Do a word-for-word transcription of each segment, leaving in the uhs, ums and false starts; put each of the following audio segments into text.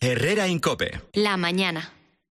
Herrera en COPE. La mañana.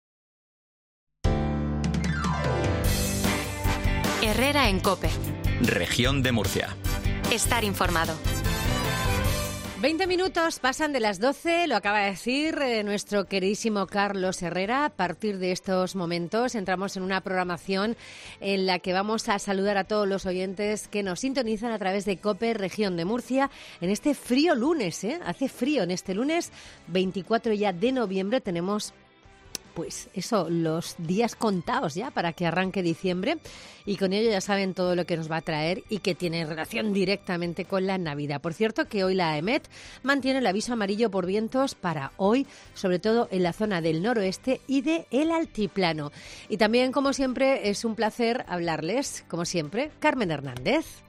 Herrera en COPE. Región de Murcia. Estar informado. veinte minutos pasan de las doce, lo acaba de decir eh, nuestro queridísimo Carlos Herrera. A partir de estos momentos entramos en una programación en la que vamos a saludar a todos los oyentes que nos sintonizan a través de COPE Región de Murcia en este frío lunes, ¿eh? Hace frío en este lunes, veinticuatro ya de noviembre, tenemos... Pues eso, los días contados ya para que arranque diciembre, y con ello ya saben todo lo que nos va a traer y que tiene relación directamente con la Navidad. Por cierto, que hoy la AEMET mantiene el aviso amarillo por vientos para hoy, sobre todo en la zona del noroeste y de el altiplano. Y también, como siempre, es un placer hablarles, como siempre, Carmen Hernández.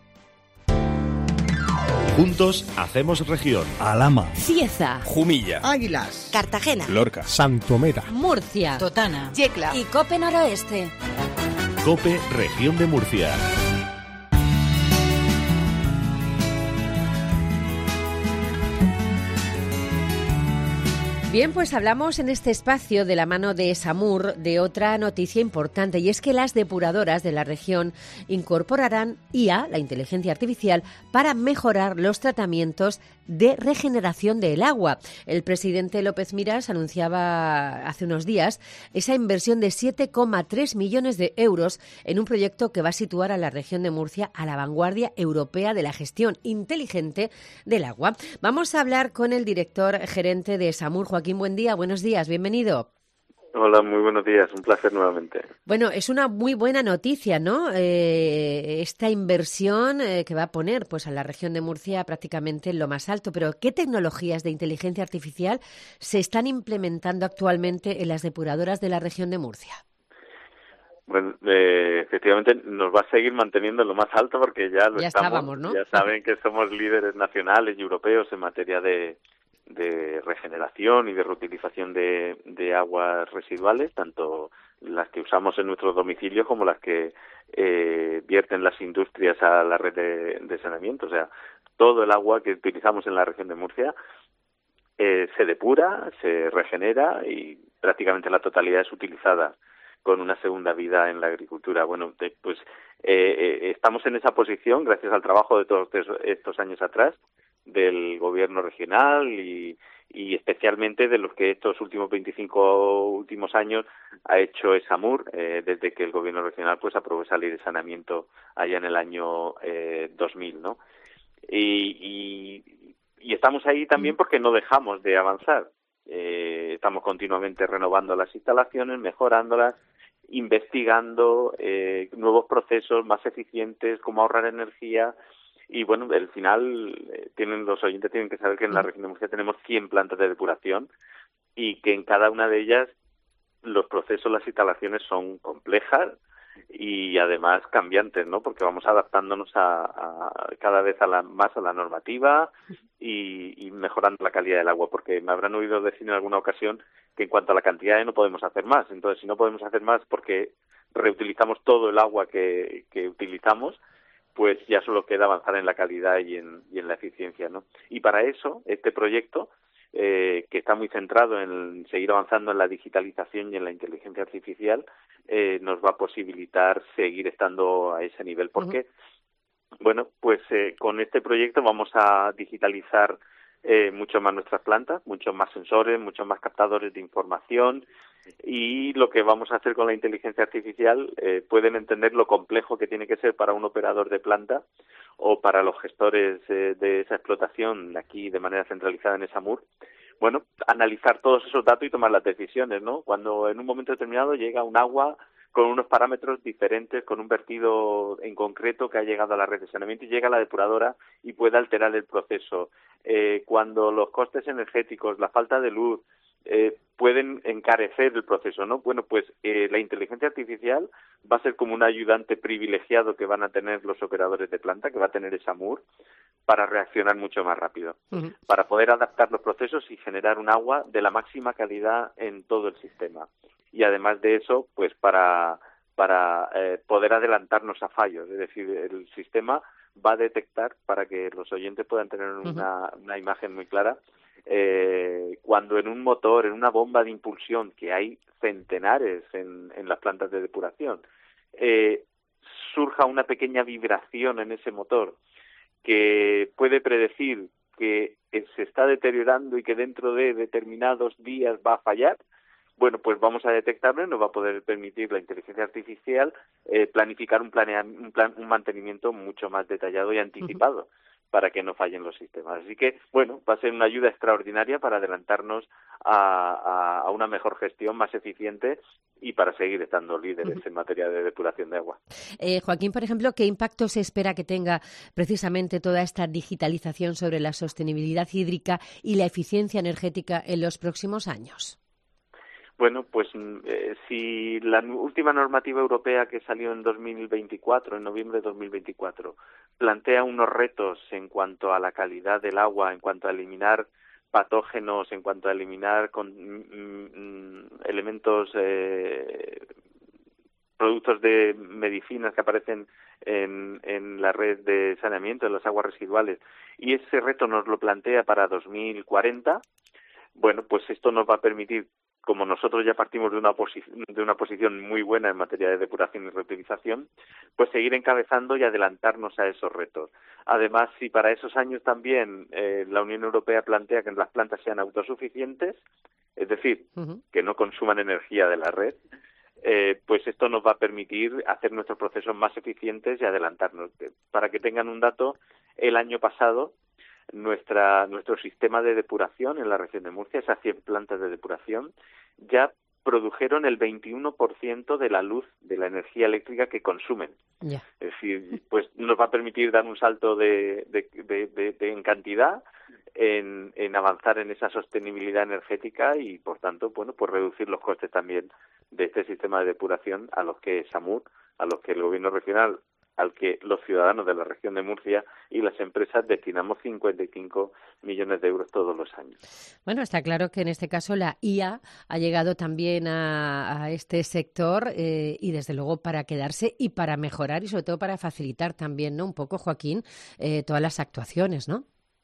Juntos hacemos región. Alhama, Cieza, Jumilla, Águilas, Cartagena, Lorca, Santomera, Murcia, Totana, Yecla y COPE Noroeste. COPE Región de Murcia. Bien, pues hablamos en este espacio de la mano de SAMUR de otra noticia importante, y es que las depuradoras de la región incorporarán I A, la inteligencia artificial, para mejorar los tratamientos de regeneración del agua. El presidente López Miras anunciaba hace unos días esa inversión de siete coma tres millones de euros en un proyecto que va a situar a la región de Murcia a la vanguardia europea de la gestión inteligente del agua. Vamos a hablar con el director gerente de SAMUR, Joaquín Buendía. Buenos días, bienvenido. Hola, muy buenos días, un placer nuevamente. Bueno, es una muy buena noticia, ¿no? Eh, esta inversión eh, que va a poner pues a la región de Murcia prácticamente en lo más alto, pero ¿qué tecnologías de inteligencia artificial se están implementando actualmente en las depuradoras de la región de Murcia? Bueno, eh, efectivamente nos va a seguir manteniendo en lo más alto porque ya lo ya estamos, estábamos, ¿no? Ya saben que somos líderes nacionales y europeos en materia de de regeneración y de reutilización de, de aguas residuales, tanto las que usamos en nuestros domicilios como las que eh, vierten las industrias a la red de, de saneamiento. O sea, todo el agua que utilizamos en la región de Murcia eh, se depura, se regenera y prácticamente la totalidad es utilizada con una segunda vida en la agricultura. Bueno, de, pues eh, eh, estamos en esa posición gracias al trabajo de todos estos años atrás del gobierno regional y, y especialmente de los que estos últimos veinticinco últimos años ha hecho SAMUR, eh, desde que el gobierno regional pues aprobó esa ley de saneamiento allá en el año eh, dos mil, ¿no? Y, y, y estamos ahí también porque no dejamos de avanzar. Eh, estamos continuamente renovando las instalaciones, mejorándolas, investigando eh, nuevos procesos más eficientes, cómo ahorrar energía. Y bueno, al final eh, tienen los oyentes tienen que saber que en la región de Murcia tenemos cien plantas de depuración y que en cada una de ellas los procesos, las instalaciones son complejas y además cambiantes, ¿no? Porque vamos adaptándonos a, a cada vez a la, más a la normativa y, y mejorando la calidad del agua, porque me habrán oído decir en alguna ocasión que en cuanto a la cantidad no podemos hacer más. Entonces, si no podemos hacer más porque reutilizamos todo el agua que, que utilizamos, pues ya solo queda avanzar en la calidad y en, y en la eficiencia, ¿no? Y para eso, este proyecto, eh, que está muy centrado en seguir avanzando en la digitalización y en la inteligencia artificial, eh, nos va a posibilitar seguir estando a ese nivel. ¿Por qué? Uh-huh. Bueno, pues eh, con este proyecto vamos a digitalizar eh, mucho más nuestras plantas, muchos más sensores, muchos más captadores de información, y lo que vamos a hacer con la inteligencia artificial, eh, pueden entender lo complejo que tiene que ser para un operador de planta o para los gestores eh, de esa explotación aquí de manera centralizada en SAMUR. Bueno, analizar todos esos datos y tomar las decisiones, ¿no? Cuando en un momento determinado llega un agua con unos parámetros diferentes, con un vertido en concreto que ha llegado a la red de saneamiento y llega a la depuradora y puede alterar el proceso. Eh, cuando los costes energéticos, la falta de luz, eh, pueden encarecer el proceso, ¿no? Bueno, pues eh, la inteligencia artificial va a ser como un ayudante privilegiado que van a tener los operadores de planta, que va a tener SAMUR, para reaccionar mucho más rápido, uh-huh. para poder adaptar los procesos y generar un agua de la máxima calidad en todo el sistema. Y además de eso, pues para para eh, poder adelantarnos a fallos, es decir, el sistema va a detectar, para que los oyentes puedan tener una, uh-huh. una imagen muy clara, eh, cuando en un motor, en una bomba de impulsión, que hay centenares en, en las plantas de depuración, eh, surja una pequeña vibración en ese motor que puede predecir que se está deteriorando y que dentro de determinados días va a fallar, bueno, pues vamos a detectarlo y nos va a poder permitir la inteligencia artificial eh, planificar un, planea, un, plan, un mantenimiento mucho más detallado y anticipado. Uh-huh. Para que no fallen los sistemas. Así que, bueno, va a ser una ayuda extraordinaria para adelantarnos a, a, a una mejor gestión más eficiente y para seguir estando líderes uh-huh. en materia de depuración de agua. Eh, Joaquín, por ejemplo, ¿qué impacto se espera que tenga precisamente toda esta digitalización sobre la sostenibilidad hídrica y la eficiencia energética en los próximos años? Bueno, pues eh, si la última normativa europea que salió en dos mil veinticuatro, en noviembre de dos mil veinticuatro, plantea unos retos en cuanto a la calidad del agua, en cuanto a eliminar patógenos, en cuanto a eliminar con, mm, elementos, eh, productos de medicinas que aparecen en, en la red de saneamiento, en las aguas residuales, y ese reto nos lo plantea para dos mil cuarenta, bueno, pues esto nos va a permitir, como nosotros ya partimos de una, posi- de una posición muy buena en materia de depuración y reutilización, pues seguir encabezando y adelantarnos a esos retos. Además, si para esos años también eh, la Unión Europea plantea que las plantas sean autosuficientes, es decir, uh-huh. que no consuman energía de la red, eh, pues esto nos va a permitir hacer nuestros procesos más eficientes y adelantarnos. Para que tengan un dato, el año pasado Nuestra, nuestro sistema de depuración en la región de Murcia, esas cien plantas de depuración, ya produjeron el veintiuno por ciento de la luz, de la energía eléctrica que consumen. Yeah. Es decir, pues nos va a permitir dar un salto de, de, de, de, de en cantidad, en, en avanzar en esa sostenibilidad energética y, por tanto, bueno, pues reducir los costes también de este sistema de depuración a los que SAMUR, a los que el gobierno regional, al que los ciudadanos de la región de Murcia y las empresas destinamos cincuenta y cinco millones de euros todos los años. Bueno, está claro que en este caso la I A ha llegado también a, a este sector eh, y desde luego para quedarse y para mejorar y sobre todo para facilitar también, ¿no? Un poco, Joaquín, eh, todas las actuaciones, ¿no?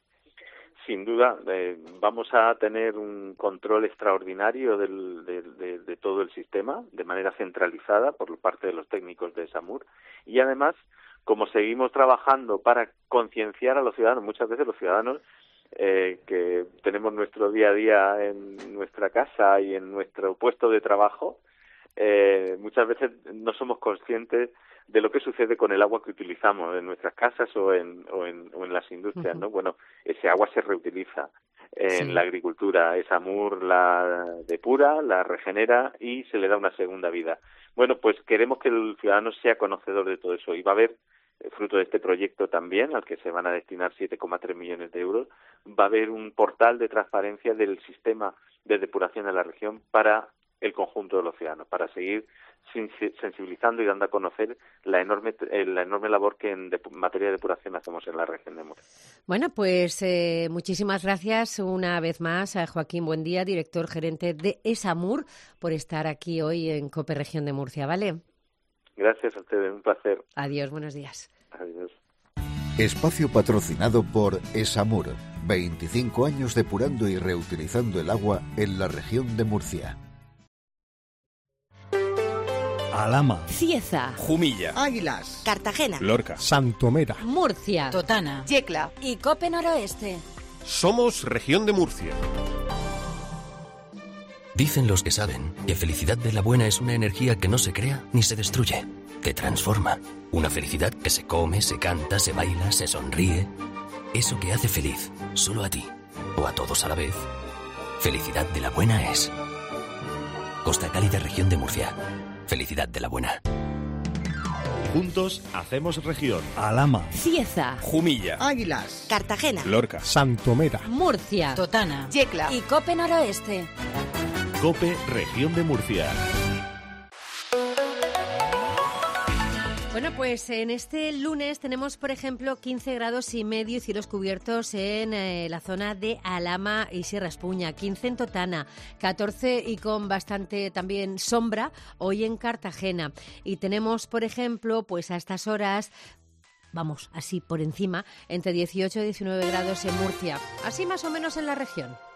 Sin duda, eh, vamos a tener un control extraordinario del, de, de, de todo el sistema, de manera centralizada por parte de los técnicos de SAMUR. Y además, como seguimos trabajando para concienciar a los ciudadanos, muchas veces los ciudadanos eh, que tenemos nuestro día a día en nuestra casa y en nuestro puesto de trabajo, eh, muchas veces no somos conscientes de lo que sucede con el agua que utilizamos en nuestras casas o en, o en, o en las industrias, uh-huh. ¿no? Bueno, ese agua se reutiliza en sí. la agricultura. SAMUR la depura, la regenera y se le da una segunda vida. Bueno, pues queremos que el ciudadano sea conocedor de todo eso y va a haber, fruto de este proyecto también, al que se van a destinar siete coma tres millones de euros, va a haber un portal de transparencia del sistema de depuración de la región para el conjunto de los ciudadanos, para seguir sensibilizando y dando a conocer la enorme la enorme labor que en de, materia de depuración hacemos en la región de Murcia. Bueno, pues eh, muchísimas gracias una vez más a Joaquín Buendía, director gerente de SAMUR, por estar aquí hoy en COPE Región de Murcia, ¿vale? Gracias a ustedes, un placer. Adiós, buenos días. Adiós. Espacio patrocinado por SAMUR, veinticinco años depurando y reutilizando el agua en la región de Murcia. Alhama, Cieza, Jumilla, Águilas, Cartagena, Lorca, Santomera, Murcia, Totana, Yecla y Cope Noroeste. Somos Región de Murcia. Dicen los que saben que felicidad de la buena es una energía que no se crea ni se destruye, que transforma. Una felicidad que se come, se canta, se baila, se sonríe. Eso que hace feliz solo a ti o a todos a la vez. Felicidad de la buena es Costa Cálida, Región de Murcia. Felicidad de la buena. Juntos hacemos región. Alhama, Cieza, Jumilla, Águilas, Cartagena, Lorca, Santomera, Murcia, Totana, Yecla y Cope Noroeste. COPE Región de Murcia. Bueno, pues en este lunes tenemos, por ejemplo, quince grados y medio y cielos cubiertos en eh, la zona de Alhama y Sierra Espuña, quince en Totana, catorce y con bastante también sombra hoy en Cartagena. Y tenemos, por ejemplo, pues a estas horas, vamos, así por encima, entre dieciocho y diecinueve grados en Murcia, así más o menos en la región.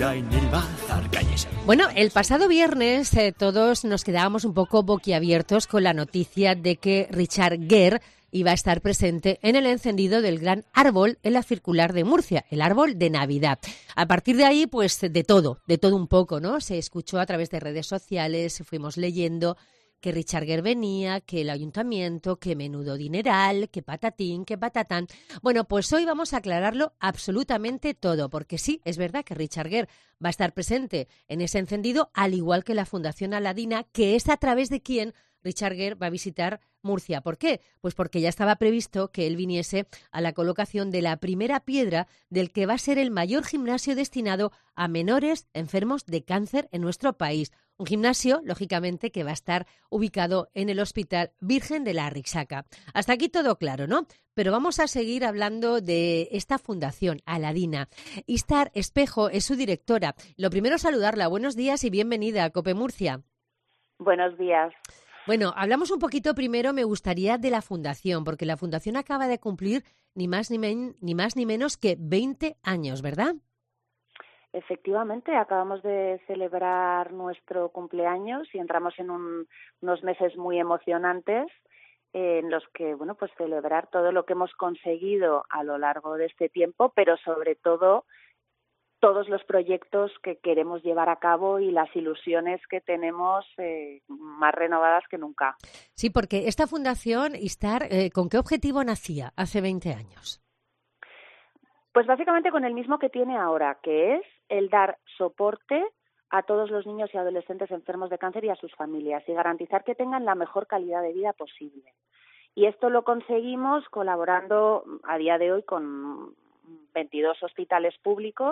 está en el bazar, cállese. Bueno, el pasado viernes eh, todos nos quedábamos un poco boquiabiertos con la noticia de que Richard Gere iba a estar presente en el encendido del gran árbol en la circular de Murcia, el árbol de Navidad. A partir de ahí, pues de todo, de todo un poco, ¿no? Se escuchó a través de redes sociales, fuimos leyendo que Richard Gere venía, que el ayuntamiento, que menudo dineral, que patatín, que patatán. Bueno, pues hoy vamos a aclararlo absolutamente todo, porque sí, es verdad que Richard Gere va a estar presente en ese encendido, al igual que la Fundación Aladina, que es a través de quien Richard Gere va a visitar Murcia. ¿Por qué? Pues porque ya estaba previsto que él viniese a la colocación de la primera piedra del que va a ser el mayor gimnasio destinado a menores enfermos de cáncer en nuestro país. Un gimnasio, lógicamente, que va a estar ubicado en el Hospital Virgen de la Rixaca. Hasta aquí todo claro, ¿no? Pero vamos a seguir hablando de esta fundación, Aladina. Istar Espejo es su directora. Lo primero, saludarla. Buenos días y bienvenida a COPE Murcia. Buenos días. Bueno, hablamos un poquito primero, me gustaría, de la fundación, porque la fundación acaba de cumplir ni más ni, men- ni más ni menos que veinte años, ¿verdad? Efectivamente, acabamos de celebrar nuestro cumpleaños y entramos en un, unos meses muy emocionantes eh, en los que, bueno, pues celebrar todo lo que hemos conseguido a lo largo de este tiempo, pero sobre todo todos los proyectos que queremos llevar a cabo y las ilusiones que tenemos eh, más renovadas que nunca. Sí, porque esta fundación, Istar, eh, ¿con qué objetivo nacía hace veinte años? Pues básicamente con el mismo que tiene ahora, que es el dar soporte a todos los niños y adolescentes enfermos de cáncer y a sus familias y garantizar que tengan la mejor calidad de vida posible. Y esto lo conseguimos colaborando a día de hoy con veintidós hospitales públicos,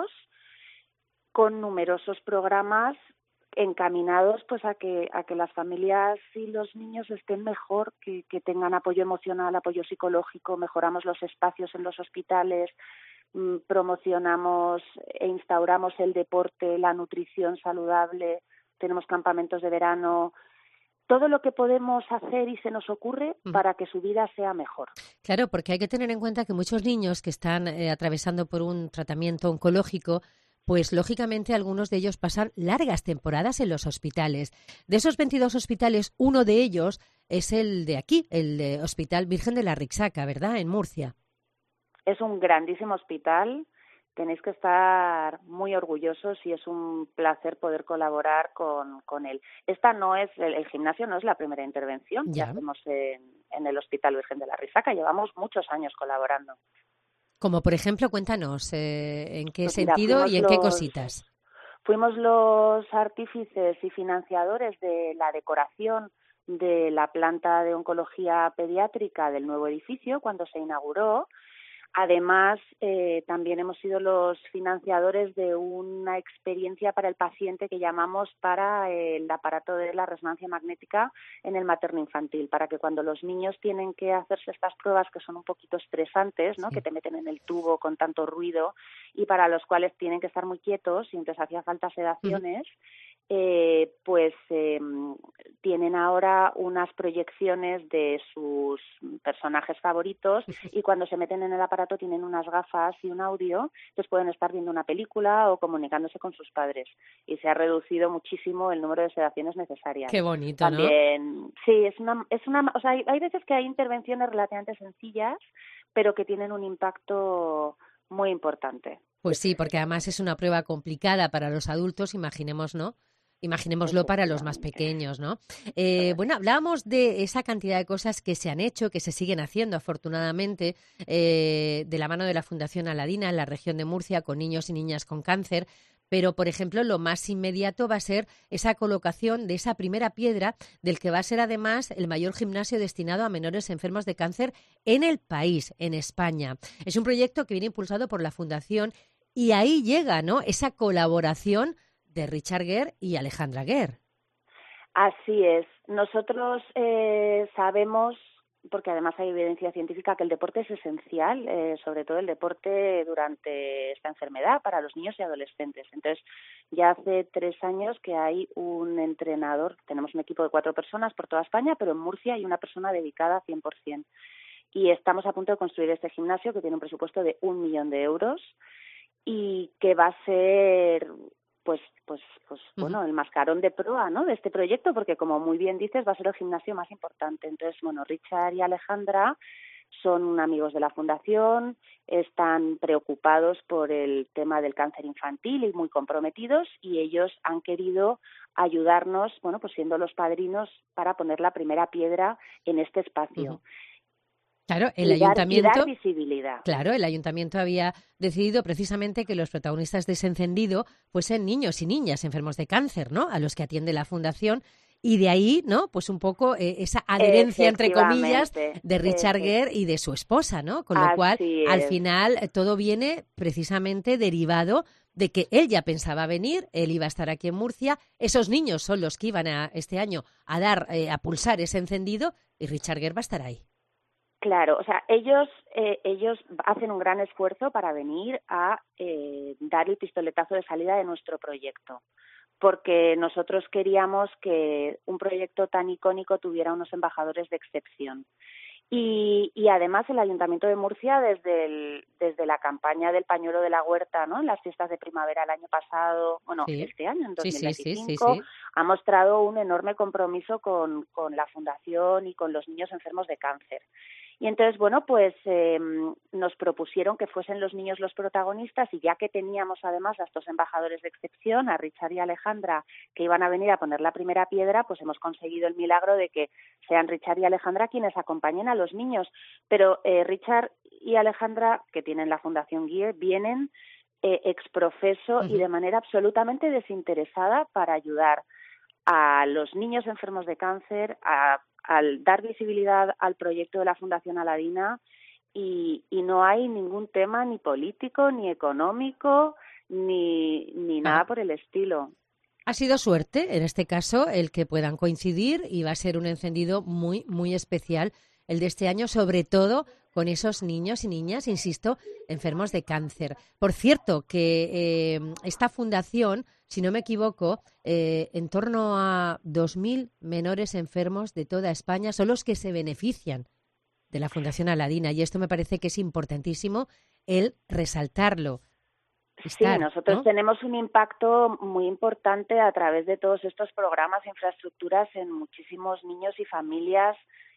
con numerosos programas encaminados pues a que a que las familias y los niños estén mejor, que, que tengan apoyo emocional, apoyo psicológico. Mejoramos los espacios en los hospitales, mmm, promocionamos e instauramos el deporte, la nutrición saludable, tenemos campamentos de verano, todo lo que podemos hacer y se nos ocurre para que su vida sea mejor. Claro, porque hay que tener en cuenta que muchos niños que están eh, atravesando por un tratamiento oncológico, pues lógicamente algunos de ellos pasan largas temporadas en los hospitales. De esos veintidós hospitales, uno de ellos es el de aquí, el de Hospital Virgen de la Rixaca, ¿verdad?, en Murcia. Es un grandísimo hospital, tenéis que estar muy orgullosos y es un placer poder colaborar con, con él. Esta no es, el, el gimnasio no es la primera intervención ya. que hacemos en, en el Hospital Virgen de la Rixaca, llevamos muchos años colaborando. Como por ejemplo, cuéntanos, eh, ¿en qué pues mira, sentido y en los, qué cositas? Fuimos los artífices y financiadores de la decoración de la planta de oncología pediátrica del nuevo edificio cuando se inauguró. Además, eh, también hemos sido los financiadores de una experiencia para el paciente que llamamos para el aparato de la resonancia magnética en el materno infantil, para que cuando los niños tienen que hacerse estas pruebas que son un poquito estresantes, ¿no? Sí. Que te meten en el tubo con tanto ruido y para los cuales tienen que estar muy quietos y entonces hacía falta sedaciones, uh-huh. eh, pues eh, tienen ahora unas proyecciones de sus personajes favoritos y cuando se meten en el aparato tienen unas gafas y un audio, entonces pueden estar viendo una película o comunicándose con sus padres y se ha reducido muchísimo el número de sedaciones necesarias. Qué bonito, También, ¿no? Sí, es una, es una, o sea, hay, hay veces que hay intervenciones relativamente sencillas, pero que tienen un impacto muy importante. Pues sí, porque además es una prueba complicada para los adultos, imaginemos, ¿no? Imaginémoslo para los más pequeños, ¿no? Eh, bueno, hablábamos de esa cantidad de cosas que se han hecho, que se siguen haciendo, afortunadamente, eh, de la mano de la Fundación Aladina en la región de Murcia, con niños y niñas con cáncer. Pero, por ejemplo, lo más inmediato va a ser esa colocación de esa primera piedra del que va a ser, además, el mayor gimnasio destinado a menores enfermos de cáncer en el país, en España. Es un proyecto que viene impulsado por la Fundación y ahí llega, ¿no?, esa colaboración de Richard Gere y Alejandra Gere. Así es. Nosotros eh, sabemos, porque además hay evidencia científica, que el deporte es esencial, eh, sobre todo el deporte durante esta enfermedad para los niños y adolescentes. Entonces, ya hace tres años que hay un entrenador, tenemos un equipo de cuatro personas por toda España, pero en Murcia hay una persona dedicada cien por ciento. Y estamos a punto de construir este gimnasio que tiene un presupuesto de un millón de euros y que va a ser pues, pues, pues Uh-huh. bueno, el mascarón de proa, ¿no?, de este proyecto, porque como muy bien dices, va a ser el gimnasio más importante. Entonces, bueno, Richard y Alejandra son amigos de la fundación, están preocupados por el tema del cáncer infantil y muy comprometidos, y ellos han querido ayudarnos, bueno, pues siendo los padrinos para poner la primera piedra en este espacio. Uh-huh. Claro, el y ayuntamiento. Dar, y dar visibilidad. Claro, el ayuntamiento había decidido precisamente que los protagonistas de ese encendido fuesen niños y niñas enfermos de cáncer, ¿no?, a los que atiende la fundación. Y de ahí, ¿no?, pues un poco eh, esa adherencia, entre comillas, de Richard Gere y de su esposa, ¿no? Con lo Así cual, es. al final, todo viene precisamente derivado de que él ya pensaba venir, él iba a estar aquí en Murcia, esos niños son los que iban a, este año a dar, eh, a pulsar ese encendido, y Richard Gere va a estar ahí. Claro, o sea, ellos eh, ellos hacen un gran esfuerzo para venir a eh, dar el pistoletazo de salida de nuestro proyecto, porque nosotros queríamos que un proyecto tan icónico tuviera unos embajadores de excepción. Y, y además el Ayuntamiento de Murcia, desde el, desde la campaña del pañuelo de la huerta, ¿no?, en las fiestas de primavera el año pasado, bueno, sí. este año, en dos mil veinticinco, sí, sí, sí, sí, sí. ha mostrado un enorme compromiso con, con la Fundación y con los niños enfermos de cáncer. Y entonces, bueno, pues eh, nos propusieron que fuesen los niños los protagonistas, y ya que teníamos además a estos embajadores de excepción, a Richard y Alejandra, que iban a venir a poner la primera piedra, pues hemos conseguido el milagro de que sean Richard y Alejandra quienes acompañen a los niños. Pero eh, Richard y Alejandra, que tienen la Fundación Guíe, vienen eh, exprofeso uh-huh. y de manera absolutamente desinteresada para ayudar a los niños enfermos de cáncer, a al dar visibilidad al proyecto de la Fundación Aladina, y, y no hay ningún tema ni político, ni económico, ni, ni nada ah. por el estilo. Ha sido suerte, en este caso, el que puedan coincidir, y va a ser un encendido muy, muy especial el de este año, sobre todo con esos niños y niñas, insisto, enfermos de cáncer. Por cierto, que eh, esta fundación, si no me equivoco, eh, en torno a dos mil menores enfermos de toda España son los que se benefician de la Fundación Aladina, y esto me parece que es importantísimo el resaltarlo. Estar, sí, nosotros ¿no? tenemos un impacto muy importante a través de todos estos programas e infraestructuras en muchísimos niños y familias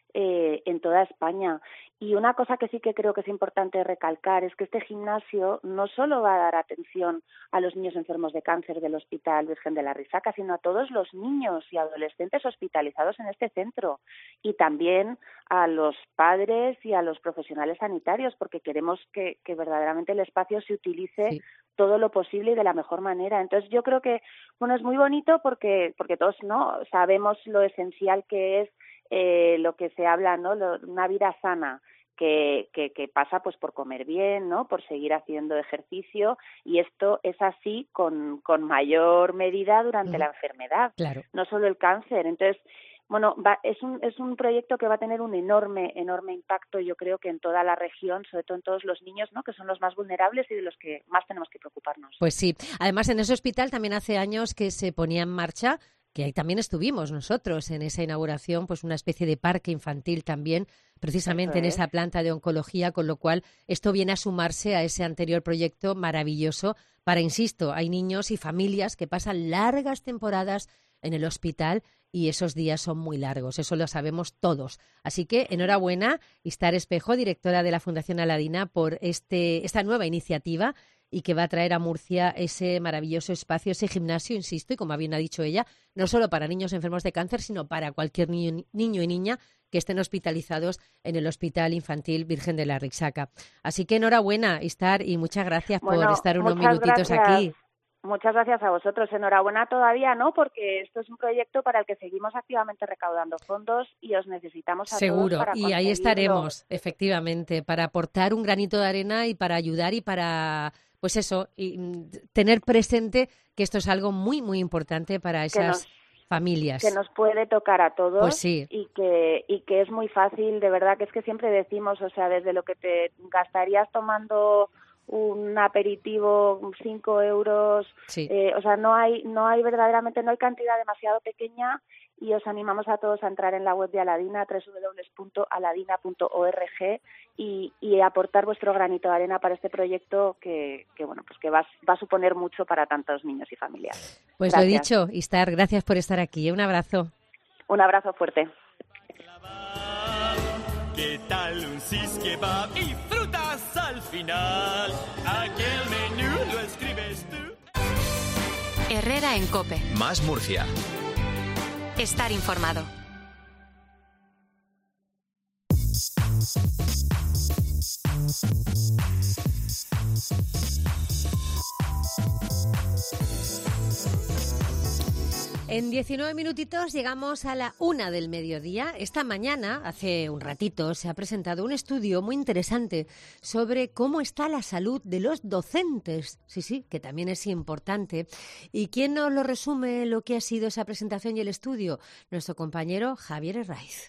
Eh, en toda España. Y una cosa que sí que creo que es importante recalcar es que este gimnasio no solo va a dar atención a los niños enfermos de cáncer del Hospital Virgen de la Risaca, sino a todos los niños y adolescentes hospitalizados en este centro, y también a los padres y a los profesionales sanitarios, porque queremos que, que verdaderamente el espacio se utilice sí. todo lo posible y de la mejor manera. Entonces yo creo que, bueno, es muy bonito porque, porque todos, ¿no?, sabemos lo esencial que es Eh, lo que se habla, ¿no?, lo, una vida sana, que, que, que pasa pues por comer bien, ¿no?, por seguir haciendo ejercicio, y esto es así con, con mayor medida durante uh-huh. la enfermedad, claro. no solo el cáncer. Entonces, bueno, va, es un es un proyecto que va a tener un enorme, enorme impacto, yo creo que en toda la región, sobre todo en todos los niños, ¿no?, que son los más vulnerables y de los que más tenemos que preocuparnos. Pues sí. Además, en ese hospital también hace años que se ponía en marcha, que ahí también estuvimos nosotros en esa inauguración, pues una especie de parque infantil también, precisamente en esa planta de oncología, con lo cual esto viene a sumarse a ese anterior proyecto maravilloso para, insisto, hay niños y familias que pasan largas temporadas en el hospital y esos días son muy largos, eso lo sabemos todos. Así que enhorabuena, Istar Espejo, directora de la Fundación Aladina, por este esta nueva iniciativa, y que va a traer a Murcia ese maravilloso espacio, ese gimnasio, insisto, y como bien ha dicho ella, no solo para niños enfermos de cáncer, sino para cualquier niño, niño y niña que estén hospitalizados en el Hospital Infantil Virgen de la Risaca. Así que enhorabuena, Istar, y muchas gracias bueno, por estar unos minutitos gracias. aquí. Muchas gracias a vosotros. Enhorabuena todavía, ¿no?, porque esto es un proyecto para el que seguimos activamente recaudando fondos y os necesitamos a Seguro, todos para y ahí estaremos, efectivamente, para aportar un granito de arena y para ayudar y para... Pues eso, y tener presente que esto es algo muy, muy importante para esas nos, familias. Que nos puede tocar a todos pues sí. y que y que es muy fácil, de verdad, que es que siempre decimos, o sea, desde lo que te gastarías tomando un aperitivo, cinco euros, sí. eh, o sea, no hay no hay verdaderamente, no hay cantidad demasiado pequeña y os animamos a todos a entrar en la web de Aladina, doble u doble u doble u punto aladina punto org, y, y aportar vuestro granito de arena para este proyecto que, que bueno, pues que va, va a suponer mucho para tantos niños y familias. Pues gracias. Lo dicho, Istar, gracias por estar aquí. Un abrazo. Un abrazo fuerte. ¿Qué tal un cis kebab y frutas al final? Aquel menú lo escribes tú. Herrera en COPE. Más Murcia. Estar informado. En diecinueve minutitos llegamos a la una del mediodía. Esta mañana, hace un ratito, se ha presentado un estudio muy interesante sobre cómo está la salud de los docentes. Sí, sí, que también es importante. ¿Y quién nos lo resume lo que ha sido esa presentación y el estudio? Nuestro compañero Javier Herraiz.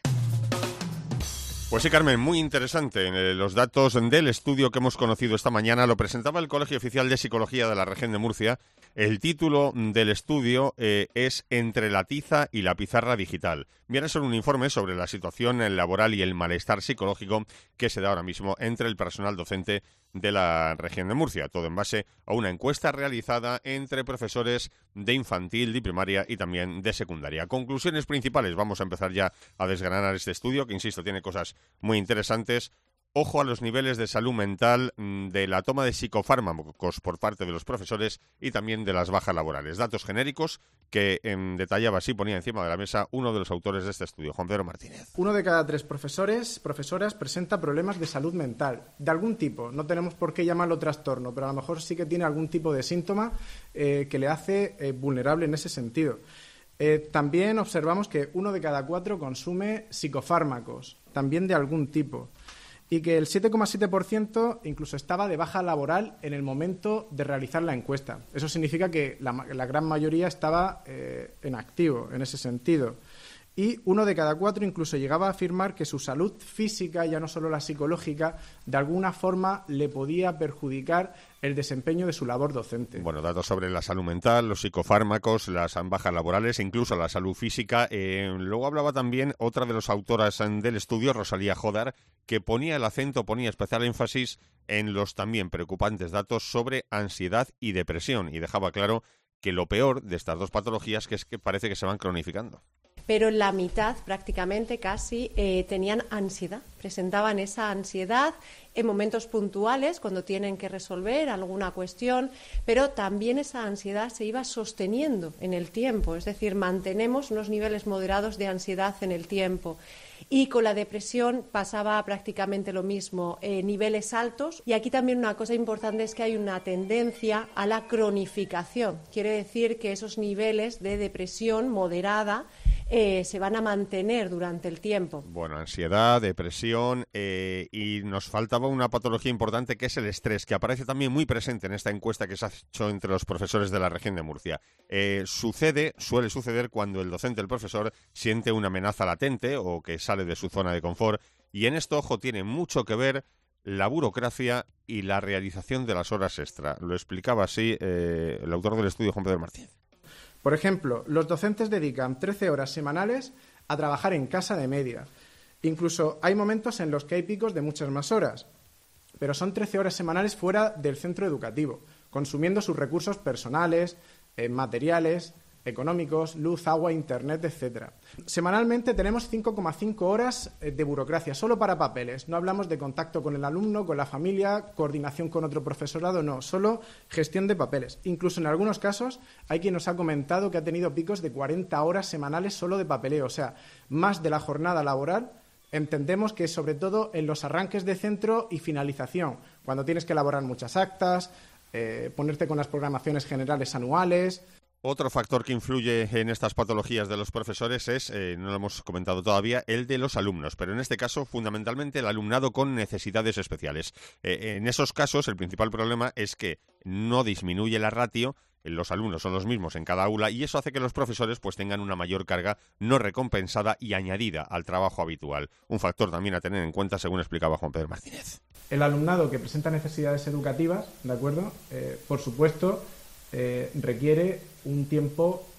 Pues sí, Carmen, muy interesante. Eh, los datos del estudio que hemos conocido esta mañana lo presentaba el Colegio Oficial de Psicología de la Región de Murcia. El título del estudio eh, es Entre la tiza y la pizarra digital. Viene a ser un informe sobre la situación laboral y el malestar psicológico que se da ahora mismo entre el personal docente de la Región de Murcia. Todo en base a una encuesta realizada entre profesores de infantil, de primaria y también de secundaria. Conclusiones principales. Vamos a empezar ya a desgranar este estudio, que insisto, tiene cosas muy interesantes. Ojo a los niveles de salud mental de la toma de psicofármacos por parte de los profesores y también de las bajas laborales. Datos genéricos que en detallaba así, ponía encima de la mesa uno de los autores de este estudio, Juan Pedro Martínez. Uno de cada tres profesores, profesoras, presenta problemas de salud mental, de algún tipo. No tenemos por qué llamarlo trastorno, pero a lo mejor sí que tiene algún tipo de síntoma eh, que le hace eh, vulnerable en ese sentido. Eh, también observamos que uno de cada cuatro consume psicofármacos, también de algún tipo. Y que el siete coma siete por ciento incluso estaba de baja laboral en el momento de realizar la encuesta. Eso significa que la, la gran mayoría estaba eh, en activo en ese sentido. Y uno de cada cuatro incluso llegaba a afirmar que su salud física, ya no solo la psicológica, de alguna forma le podía perjudicar el desempeño de su labor docente. Bueno, datos sobre la salud mental, los psicofármacos, las bajas laborales e incluso la salud física. Eh, luego hablaba también otra de las autoras del estudio, Rosalía Jodar, que ponía el acento, ponía especial énfasis en los también preocupantes datos sobre ansiedad y depresión y dejaba claro que lo peor de estas dos patologías que es que parece que se van cronificando. Pero la mitad, prácticamente casi, eh, tenían ansiedad, presentaban esa ansiedad en momentos puntuales, cuando tienen que resolver alguna cuestión, pero también esa ansiedad se iba sosteniendo en el tiempo, es decir, mantenemos unos niveles moderados de ansiedad en el tiempo. Y con la depresión pasaba prácticamente lo mismo, eh, niveles altos. Y aquí también una cosa importante es que hay una tendencia a la cronificación. Quiere decir que esos niveles de depresión moderada eh, se van a mantener durante el tiempo. Bueno, ansiedad, depresión eh, y nos faltaba una patología importante que es el estrés, que aparece también muy presente en esta encuesta que se ha hecho entre los profesores de la Región de Murcia. Eh, sucede, suele suceder cuando el docente, el profesor, siente una amenaza latente o que sale de su zona de confort y en esto, ojo, tiene mucho que ver la burocracia y la realización de las horas extra. Lo explicaba así eh, el autor del estudio, Juan Pedro Martínez. Por ejemplo, los docentes dedican trece horas semanales a trabajar en casa de media. Incluso hay momentos en los que hay picos de muchas más horas, pero son trece horas semanales fuera del centro educativo, consumiendo sus recursos personales, eh, materiales, económicos, luz, agua, internet, etcétera. Semanalmente tenemos cinco coma cinco horas de burocracia, solo para papeles. No hablamos de contacto con el alumno, con la familia, coordinación con otro profesorado, no, solo gestión de papeles. Incluso en algunos casos hay quien nos ha comentado que ha tenido picos de cuarenta horas semanales solo de papeleo, o sea, más de la jornada laboral. Entendemos que sobre todo en los arranques de centro y finalización, cuando tienes que elaborar muchas actas, eh, ponerte con las programaciones generales anuales. Otro factor que influye en estas patologías de los profesores es, eh, no lo hemos comentado todavía, el de los alumnos, pero en este caso fundamentalmente el alumnado con necesidades especiales. Eh, en esos casos el principal problema es que no disminuye la ratio, los alumnos son los mismos en cada aula y eso hace que los profesores pues tengan una mayor carga no recompensada y añadida al trabajo habitual. Un factor también a tener en cuenta, según explicaba Juan Pedro Martínez. El alumnado que presenta necesidades educativas, ¿de acuerdo? Eh, por supuesto, eh, requiere un tiempo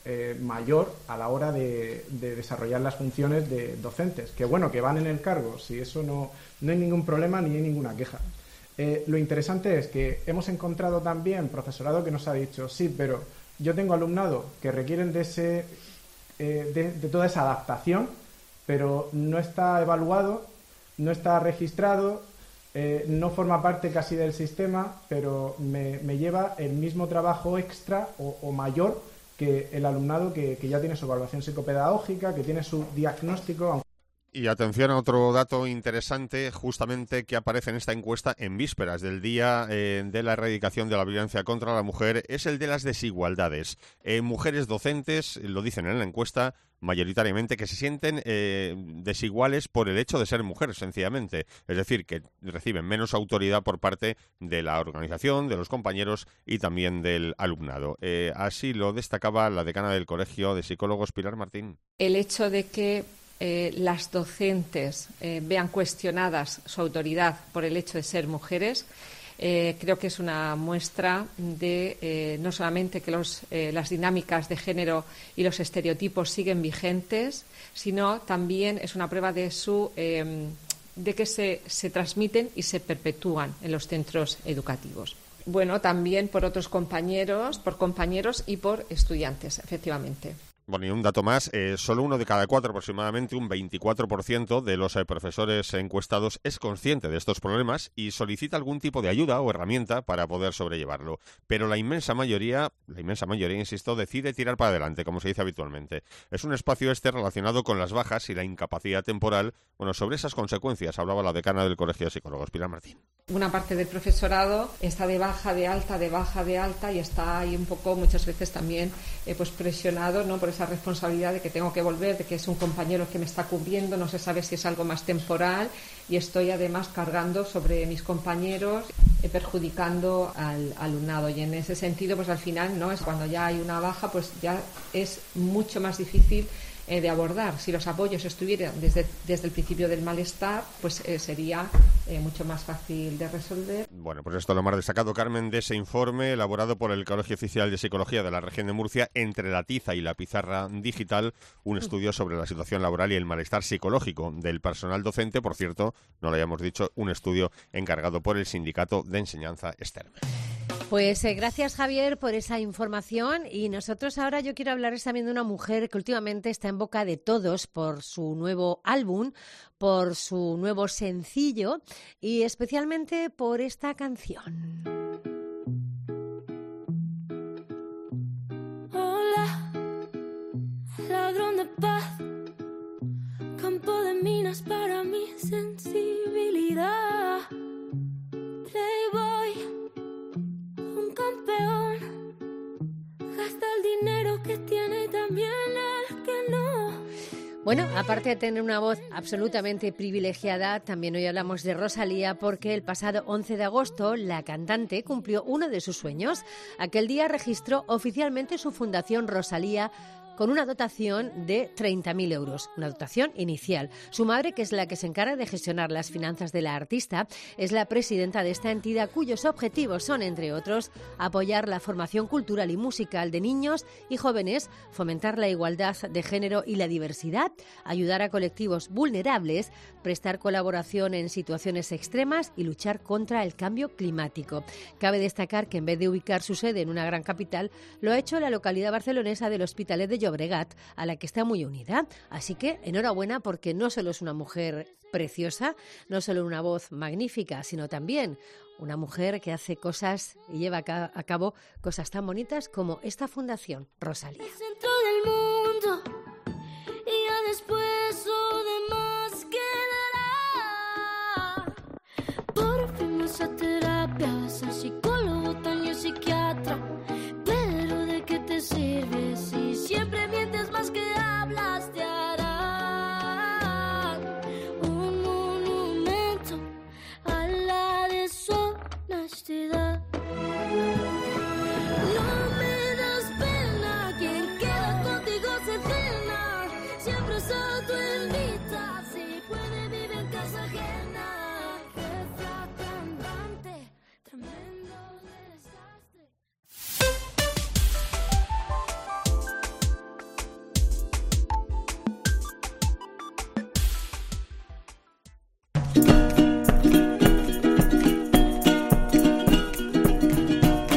eh, mayor a la hora de, de desarrollar las funciones de docentes. Que bueno, que van en el cargo, si eso no, no hay ningún problema ni hay ninguna queja. Eh, lo interesante es que hemos encontrado también profesorado que nos ha dicho, sí, pero yo tengo alumnado que requieren de, ese, eh, de, de toda esa adaptación, pero no está evaluado, no está registrado, eh, no forma parte casi del sistema, pero me, me lleva el mismo trabajo extra o, o mayor que el alumnado que, que ya tiene su evaluación psicopedagógica, que tiene su diagnóstico. Y atención a otro dato interesante, justamente que aparece en esta encuesta en vísperas del Día eh, de la Erradicación de la Violencia contra la Mujer, es el de las desigualdades. Eh, mujeres docentes, lo dicen en la encuesta, mayoritariamente que se sienten eh, desiguales por el hecho de ser mujeres, sencillamente. Es decir, que reciben menos autoridad por parte de la organización, de los compañeros y también del alumnado. Eh, así lo destacaba la decana del Colegio de Psicólogos, Pilar Martín. El hecho de que Eh, las docentes eh, vean cuestionadas su autoridad por el hecho de ser mujeres, eh, creo que es una muestra de eh, no solamente que los, eh, las dinámicas de género y los estereotipos siguen vigentes, sino también es una prueba de su eh, de que se, se transmiten y se perpetúan en los centros educativos. Bueno, también por otros compañeros, por compañeros y por estudiantes, efectivamente. Bueno, y un dato más, eh, solo uno de cada cuatro, aproximadamente un veinticuatro por ciento de los eh, profesores encuestados es consciente de estos problemas y solicita algún tipo de ayuda o herramienta para poder sobrellevarlo. Pero la inmensa mayoría, la inmensa mayoría, insisto, decide tirar para adelante, como se dice habitualmente. Es un espacio este relacionado con las bajas y la incapacidad temporal. Bueno, sobre esas consecuencias hablaba la decana del Colegio de Psicólogos, Pilar Martín. Una parte del profesorado está de baja, de alta, de baja, de alta y está ahí un poco muchas veces también eh, pues presionado, ¿no?, por esa responsabilidad de que tengo que volver, de que es un compañero que me está cubriendo, no se sabe si es algo más temporal y estoy además cargando sobre mis compañeros, eh, perjudicando al alumnado. Y en ese sentido, pues al final, no es cuando ya hay una baja, pues ya es mucho más difícil Eh, de abordar. Si los apoyos estuvieran desde, desde el principio del malestar, pues eh, sería eh, mucho más fácil de resolver. Bueno, pues esto es lo más destacado, Carmen, de ese informe elaborado por el Colegio Oficial de Psicología de la Región de Murcia, Entre la tiza y la pizarra digital, un estudio sobre la situación laboral y el malestar psicológico del personal docente. Por cierto, no lo hayamos dicho, un estudio encargado por el Sindicato de Enseñanza Externa. Pues eh, gracias, Javier, por esa información. Y nosotros ahora yo quiero hablarles también de una mujer que últimamente está en boca de todos por su nuevo álbum, por su nuevo sencillo y especialmente por esta canción. Hola, ladrón de paz, campo de minas para mi sensibilidad. Playboy, un campeón, gasta el dinero que tiene y también el que no. Bueno, aparte de tener una voz absolutamente privilegiada, también hoy hablamos de Rosalía porque el pasado once de agosto la cantante cumplió uno de sus sueños. Aquel día registró oficialmente su fundación Rosalía con una dotación de treinta mil euros, una dotación inicial. Su madre, que es la que se encarga de gestionar las finanzas de la artista, es la presidenta de esta entidad cuyos objetivos son, entre otros, apoyar la formación cultural y musical de niños y jóvenes, fomentar la igualdad de género y la diversidad, ayudar a colectivos vulnerables, prestar colaboración en situaciones extremas y luchar contra el cambio climático. Cabe destacar que en vez de ubicar su sede en una gran capital, lo ha hecho en la localidad barcelonesa del Hospitalet de Llobregat, a la que está muy unida. Así que enhorabuena, porque no solo es una mujer preciosa, no solo una voz magnífica, sino también una mujer que hace cosas y lleva a cabo cosas tan bonitas como esta fundación, Rosalía. El centro del mundo y ya después lo demás quedará. Por fin vas a terapia, vas al psicólogo, también psiquiatra. Pero ¿de qué te sirve si siempre mientes más que hablas? Te harán un monumento a la deshonestidad. No me das pena, quien queda contigo se cena. Siempre se autoinvita, si puede vivir en casa ajena. Jefa cantante, tremendo desastre.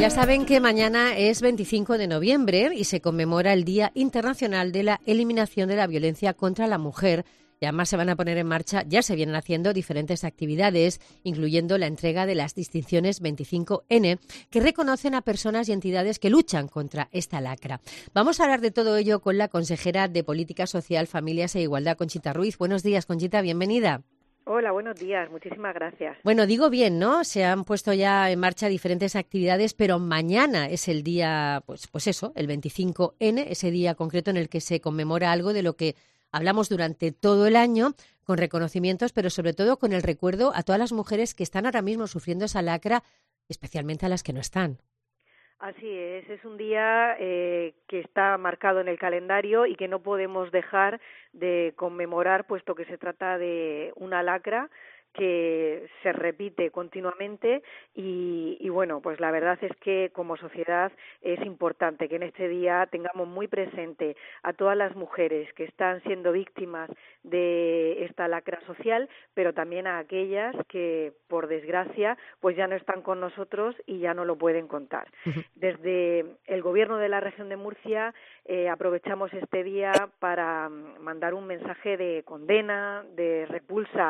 Ya saben que mañana es veinticinco de noviembre y se conmemora el Día Internacional de la Eliminación de la Violencia contra la Mujer. Y además se van a poner en marcha, ya se vienen haciendo diferentes actividades, incluyendo la entrega de las distinciones veinticinco ene, que reconocen a personas y entidades que luchan contra esta lacra. Vamos a hablar de todo ello con la consejera de Política Social, Familias e Igualdad, Conchita Ruiz. Buenos días, Conchita, bienvenida. Hola, buenos días, muchísimas gracias. Bueno, digo bien, ¿no? Se han puesto ya en marcha diferentes actividades, pero mañana es el día, pues, pues eso, el veinticinco ene, ese día concreto en el que se conmemora algo de lo que hablamos durante todo el año, con reconocimientos, pero sobre todo con el recuerdo a todas las mujeres que están ahora mismo sufriendo esa lacra, especialmente a las que no están. Así es, es un día eh, que está marcado en el calendario y que no podemos dejar de conmemorar, puesto que se trata de una lacra que se repite continuamente y, y bueno, pues la verdad es que como sociedad es importante que en este día tengamos muy presente a todas las mujeres que están siendo víctimas de esta lacra social, pero también a aquellas que, por desgracia, pues ya no están con nosotros y ya no lo pueden contar. Uh-huh. Desde el Gobierno de la Región de Murcia eh, aprovechamos este día para mandar un mensaje de condena, de repulsa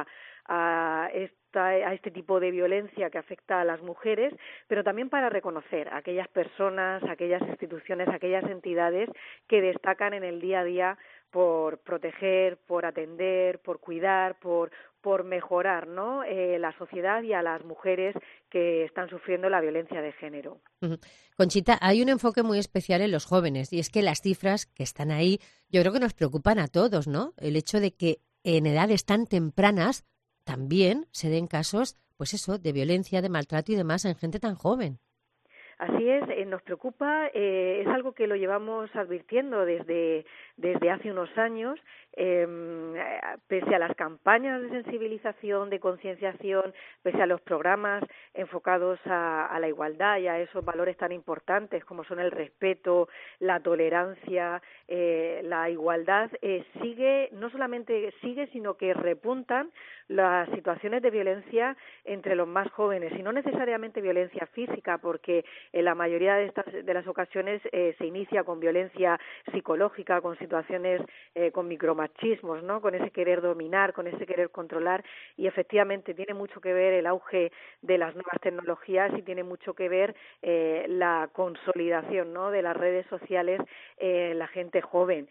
a esta, a este tipo de violencia que afecta a las mujeres, pero también para reconocer a aquellas personas, a aquellas instituciones, a aquellas entidades que destacan en el día a día por proteger, por atender, por cuidar, por por mejorar, ¿no?, eh, la sociedad y a las mujeres que están sufriendo la violencia de género. Uh-huh. Conchita, hay un enfoque muy especial en los jóvenes y es que las cifras que están ahí, yo creo que nos preocupan a todos, ¿no? El hecho de que en edades tan tempranas también se den casos, pues eso, de violencia, de maltrato y demás en gente tan joven. Así es, eh, nos preocupa, eh, es algo que lo llevamos advirtiendo desde, desde hace unos años, eh, pese a las campañas de sensibilización, de concienciación, pese a los programas enfocados a, a la igualdad y a esos valores tan importantes como son el respeto, la tolerancia, eh, la igualdad, eh, sigue, no solamente sigue, sino que repuntan las situaciones de violencia entre los más jóvenes, y no necesariamente violencia física, porque en la mayoría de estas de las ocasiones eh, se inicia con violencia psicológica, con situaciones, eh, con micromachismos, ¿no?, con ese querer dominar, con ese querer controlar, y efectivamente tiene mucho que ver el auge de las nuevas tecnologías y tiene mucho que ver eh, la consolidación, ¿no?, de las redes sociales en eh, la gente joven.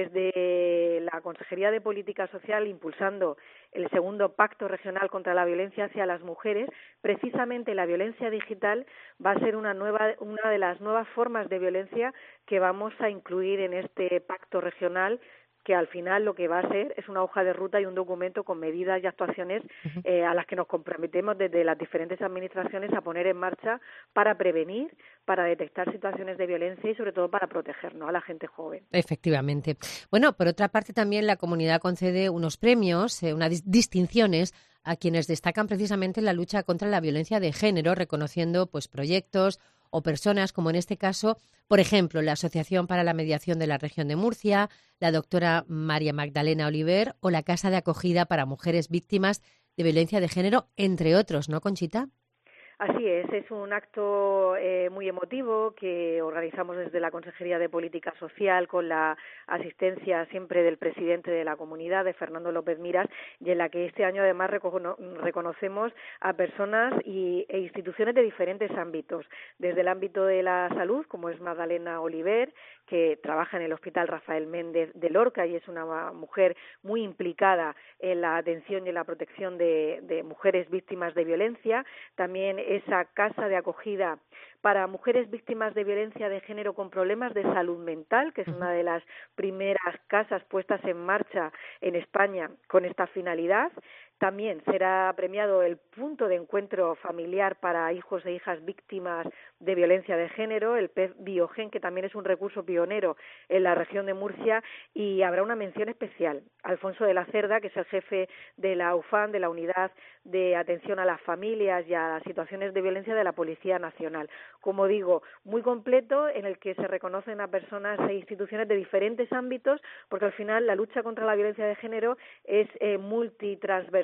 Desde la Consejería de Política Social, impulsando el segundo Pacto Regional contra la Violencia hacia las Mujeres, precisamente la violencia digital va a ser una nueva, una de las nuevas formas de violencia que vamos a incluir en este pacto regional, que al final lo que va a ser es una hoja de ruta y un documento con medidas y actuaciones eh, a las que nos comprometemos desde las diferentes administraciones a poner en marcha para prevenir, para detectar situaciones de violencia y sobre todo para protegernos a la gente joven. Efectivamente. Bueno, por otra parte también la comunidad concede unos premios, eh, unas distinciones a quienes destacan precisamente en la lucha contra la violencia de género, reconociendo pues proyectos o personas, como en este caso, por ejemplo, la Asociación para la Mediación de la Región de Murcia, la doctora María Magdalena Oliver o la Casa de Acogida para Mujeres Víctimas de Violencia de Género, entre otros, ¿no, Conchita? Así es, es un acto eh, muy emotivo que organizamos desde la Consejería de Política Social con la asistencia siempre del presidente de la comunidad, de Fernando López Miras, y en la que este año además recono- reconocemos a personas y, e instituciones de diferentes ámbitos, desde el ámbito de la salud, como es Magdalena Oliver, que trabaja en el Hospital Rafael Méndez de Lorca y es una mujer muy implicada en la atención y en la protección de, de mujeres víctimas de violencia. También esa casa de acogida para mujeres víctimas de violencia de género con problemas de salud mental, que es una de las primeras casas puestas en marcha en España con esta finalidad. También será premiado el punto de encuentro familiar para hijos e hijas víctimas de violencia de género, el P E F Biogen, que también es un recurso pionero en la región de Murcia, y habrá una mención especial a Alfonso de la Cerda, que es el jefe de la UFAN, de la Unidad de Atención a las Familias y a las Situaciones de Violencia de la Policía Nacional. Como digo, muy completo, en el que se reconocen a personas e instituciones de diferentes ámbitos, porque al final la lucha contra la violencia de género es eh, multitransversal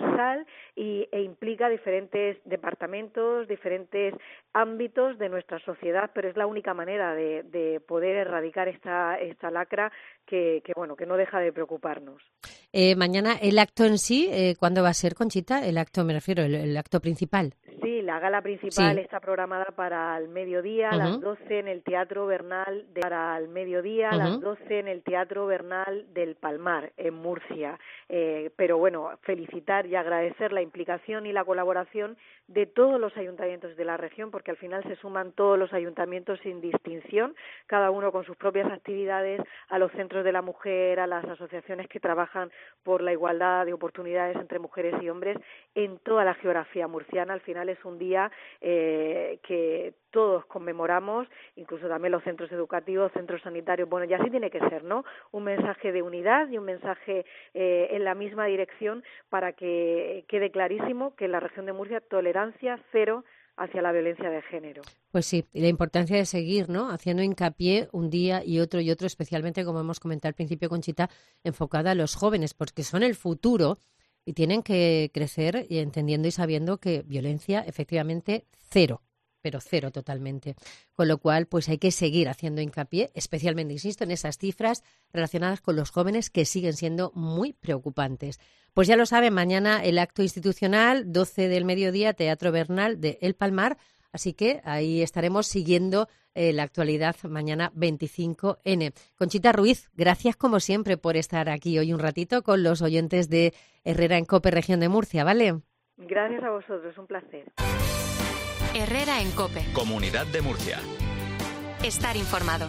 transversal y, e implica diferentes departamentos, diferentes ámbitos de nuestra sociedad, pero es la única manera de, de poder erradicar esta, esta lacra que, que, bueno, que no deja de preocuparnos. Eh, mañana el acto en sí, eh, ¿cuándo va a ser, Conchita? El acto, me refiero, el, el acto principal. Sí, la gala principal Sí. está programada para el mediodía, a Ujú. las doce en el Teatro Bernal, de, para el mediodía, a las Ujú. doce en el Teatro Bernal del Palmar, en Murcia. Eh, pero bueno, felicitar y agradecer la implicación y la colaboración de todos los ayuntamientos de la región, porque al final se suman todos los ayuntamientos sin distinción, cada uno con sus propias actividades, a los centros de la mujer, a las asociaciones que trabajan por la igualdad de oportunidades entre mujeres y hombres en toda la geografía murciana. Al final es un día eh, que todos conmemoramos, incluso también los centros educativos, centros sanitarios, bueno, y así tiene que ser, ¿no? Un mensaje de unidad y un mensaje eh, en la misma dirección para que quede clarísimo que en la región de Murcia tolerancia cero hacia la violencia de género. Pues sí, y la importancia de seguir, ¿no? Haciendo hincapié un día y otro y otro, especialmente, como hemos comentado al principio, Conchita, enfocada a los jóvenes, porque son el futuro y tienen que crecer y entendiendo y sabiendo que violencia, efectivamente, cero. Pero cero totalmente. Con lo cual, pues hay que seguir haciendo hincapié, especialmente, insisto, en esas cifras relacionadas con los jóvenes que siguen siendo muy preocupantes. Pues ya lo saben, mañana el acto institucional, doce del mediodía, Teatro Bernal de El Palmar. Así que ahí estaremos siguiendo eh, la actualidad mañana veinticinco ene. Conchita Ruiz, gracias como siempre por estar aquí hoy un ratito con los oyentes de Herrera en COPE, Región de Murcia, ¿vale? Gracias a vosotros, un placer. Herrera en COPE. Comunidad de Murcia. Estar informado.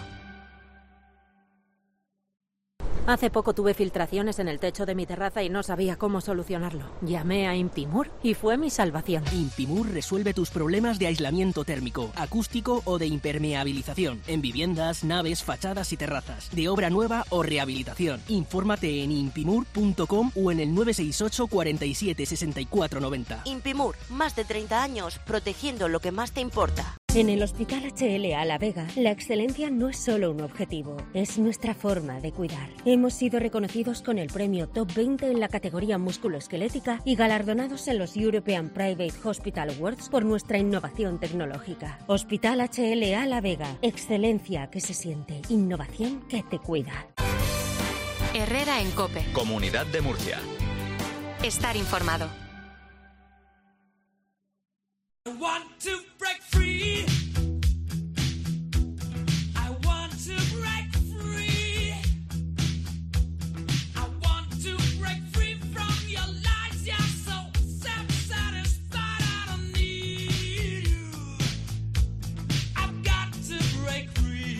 Hace poco tuve filtraciones en el techo de mi terraza y no sabía cómo solucionarlo. Llamé a Impimur y fue mi salvación. Impimur resuelve tus problemas de aislamiento térmico, acústico o de impermeabilización en viviendas, naves, fachadas y terrazas, de obra nueva o rehabilitación. Infórmate en impimur punto com o en el nueve seis ocho, cuarenta y siete, sesenta y cuatro noventa. Impimur, más de treinta años protegiendo lo que más te importa. En el Hospital H L A La Vega, la excelencia no es solo un objetivo, es nuestra forma de cuidar. Hemos sido reconocidos con el premio Top veinte en la categoría musculoesquelética y galardonados en los European Private Hospital Awards por nuestra innovación tecnológica. Hospital H L A La Vega, excelencia que se siente, innovación que te cuida. Herrera en COPE. Comunidad de Murcia. Estar informado. I want to break free. I want to break free. I want to break free from your lies. You're so self-satisfied. I don't need you. I've got to break free.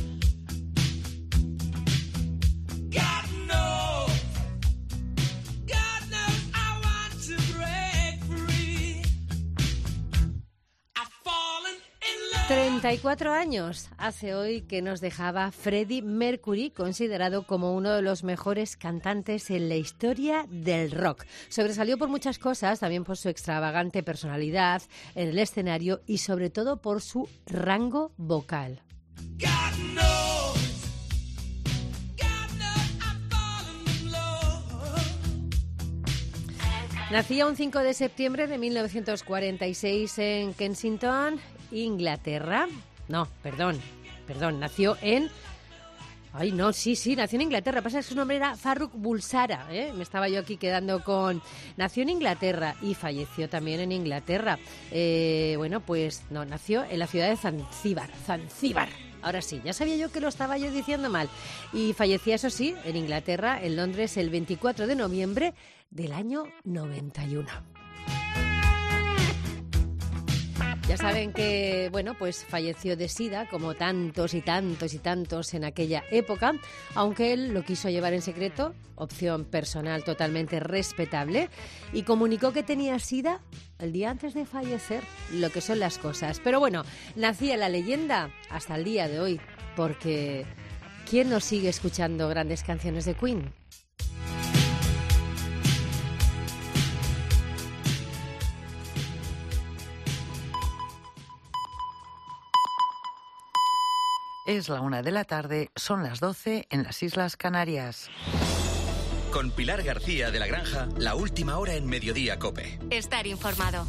God knows, God knows I want to break free. treinta y cuatro años hace hoy que nos dejaba Freddie Mercury, considerado como uno de los mejores cantantes en la historia del rock. Sobresalió por muchas cosas, también por su extravagante personalidad en el escenario y sobre todo por su rango vocal. Nacía un cinco de septiembre de mil novecientos cuarenta y seis en Kensington, Inglaterra. No, perdón, perdón, nació en... Ay, no, sí, sí, nació en Inglaterra. Pasa que su nombre era Farrukh Bulsara, ¿eh? Me estaba yo aquí quedando con... Nació en Inglaterra y falleció también en Inglaterra. Eh, bueno, pues no, nació en la ciudad de Zanzíbar, Zanzíbar. Ahora sí, ya sabía yo que lo estaba yo diciendo mal. Y fallecía, eso sí, en Inglaterra, en Londres, el veinticuatro de noviembre del año noventa y uno. Ya saben que, bueno, pues falleció de sida, como tantos y tantos y tantos en aquella época, aunque él lo quiso llevar en secreto, opción personal totalmente respetable, y comunicó que tenía sida el día antes de fallecer, lo que son las cosas. Pero bueno, nacía la leyenda hasta el día de hoy, porque ¿quién no sigue escuchando grandes canciones de Queen? Es la una de la tarde, son las doce en las Islas Canarias. Con Pilar García de la Granja, la última hora en Mediodía COPE. Estar informado.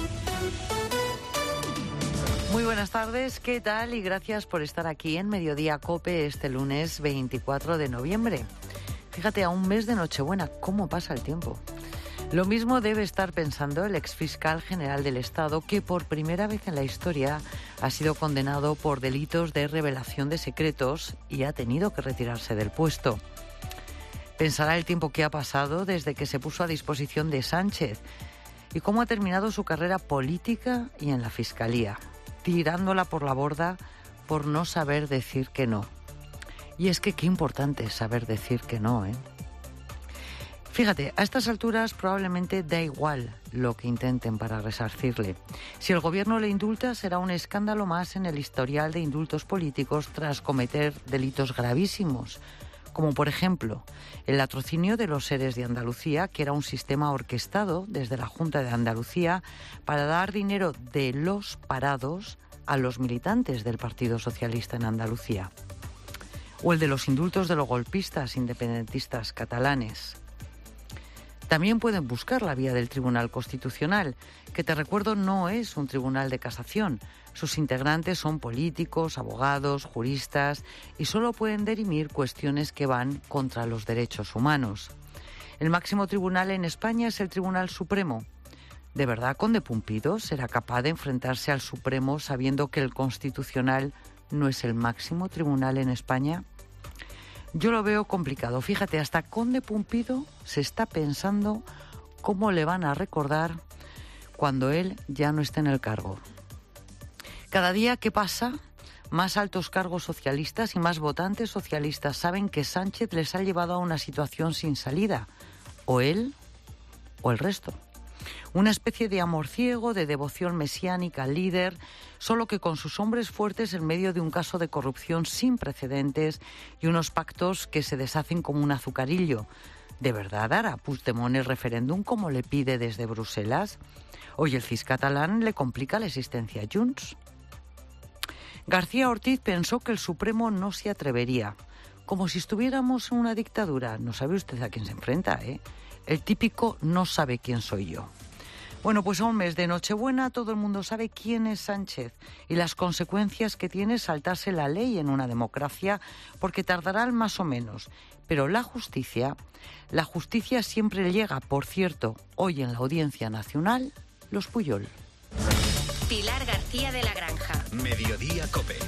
Muy buenas tardes, ¿qué tal? Y gracias por estar aquí en Mediodía COPE este lunes veinticuatro de noviembre. Fíjate, a un mes de Nochebuena, ¿cómo pasa el tiempo? Lo mismo debe estar pensando el exfiscal general del Estado, que por primera vez en la historia ha sido condenado por delitos de revelación de secretos y ha tenido que retirarse del puesto. Pensará el tiempo que ha pasado desde que se puso a disposición de Sánchez y cómo ha terminado su carrera política y en la Fiscalía, tirándola por la borda por no saber decir que no. Y es que qué importante es saber decir que no, ¿eh? Fíjate, a estas alturas probablemente da igual lo que intenten para resarcirle. Si el gobierno le indulta, será un escándalo más en el historial de indultos políticos tras cometer delitos gravísimos, como por ejemplo el latrocinio de los seres de Andalucía, que era un sistema orquestado desde la Junta de Andalucía para dar dinero de los parados a los militantes del Partido Socialista en Andalucía. O el de los indultos de los golpistas independentistas catalanes. También pueden buscar la vía del Tribunal Constitucional, que te recuerdo no es un tribunal de casación. Sus integrantes son políticos, abogados, juristas y solo pueden dirimir cuestiones que van contra los derechos humanos. El máximo tribunal en España es el Tribunal Supremo. ¿De verdad Conde Pumpido será capaz de enfrentarse al Supremo sabiendo que el Constitucional no es el máximo tribunal en España? Yo lo veo complicado. Fíjate, hasta Conde Pumpido se está pensando cómo le van a recordar cuando él ya no esté en el cargo. Cada día que pasa, más altos cargos socialistas y más votantes socialistas saben que Sánchez les ha llevado a una situación sin salida. O él o el resto. Una especie de amor ciego, de devoción mesiánica al líder, solo que con sus hombres fuertes en medio de un caso de corrupción sin precedentes y unos pactos que se deshacen como un azucarillo. ¿De verdad hará Puigdemont el referéndum como le pide desde Bruselas? Hoy el C I S catalán le complica la existencia a Junts. García Ortiz pensó que el Supremo no se atrevería, como si estuviéramos en una dictadura. No sabe usted a quién se enfrenta, ¿eh? El típico no sabe quién soy yo. Bueno, pues a un mes de Nochebuena todo el mundo sabe quién es Sánchez y las consecuencias que tiene saltarse la ley en una democracia, porque tardarán más o menos. Pero la justicia, la justicia siempre llega, por cierto, hoy en la Audiencia Nacional, los Puyol. Pilar García de la Granja. Mediodía COPE.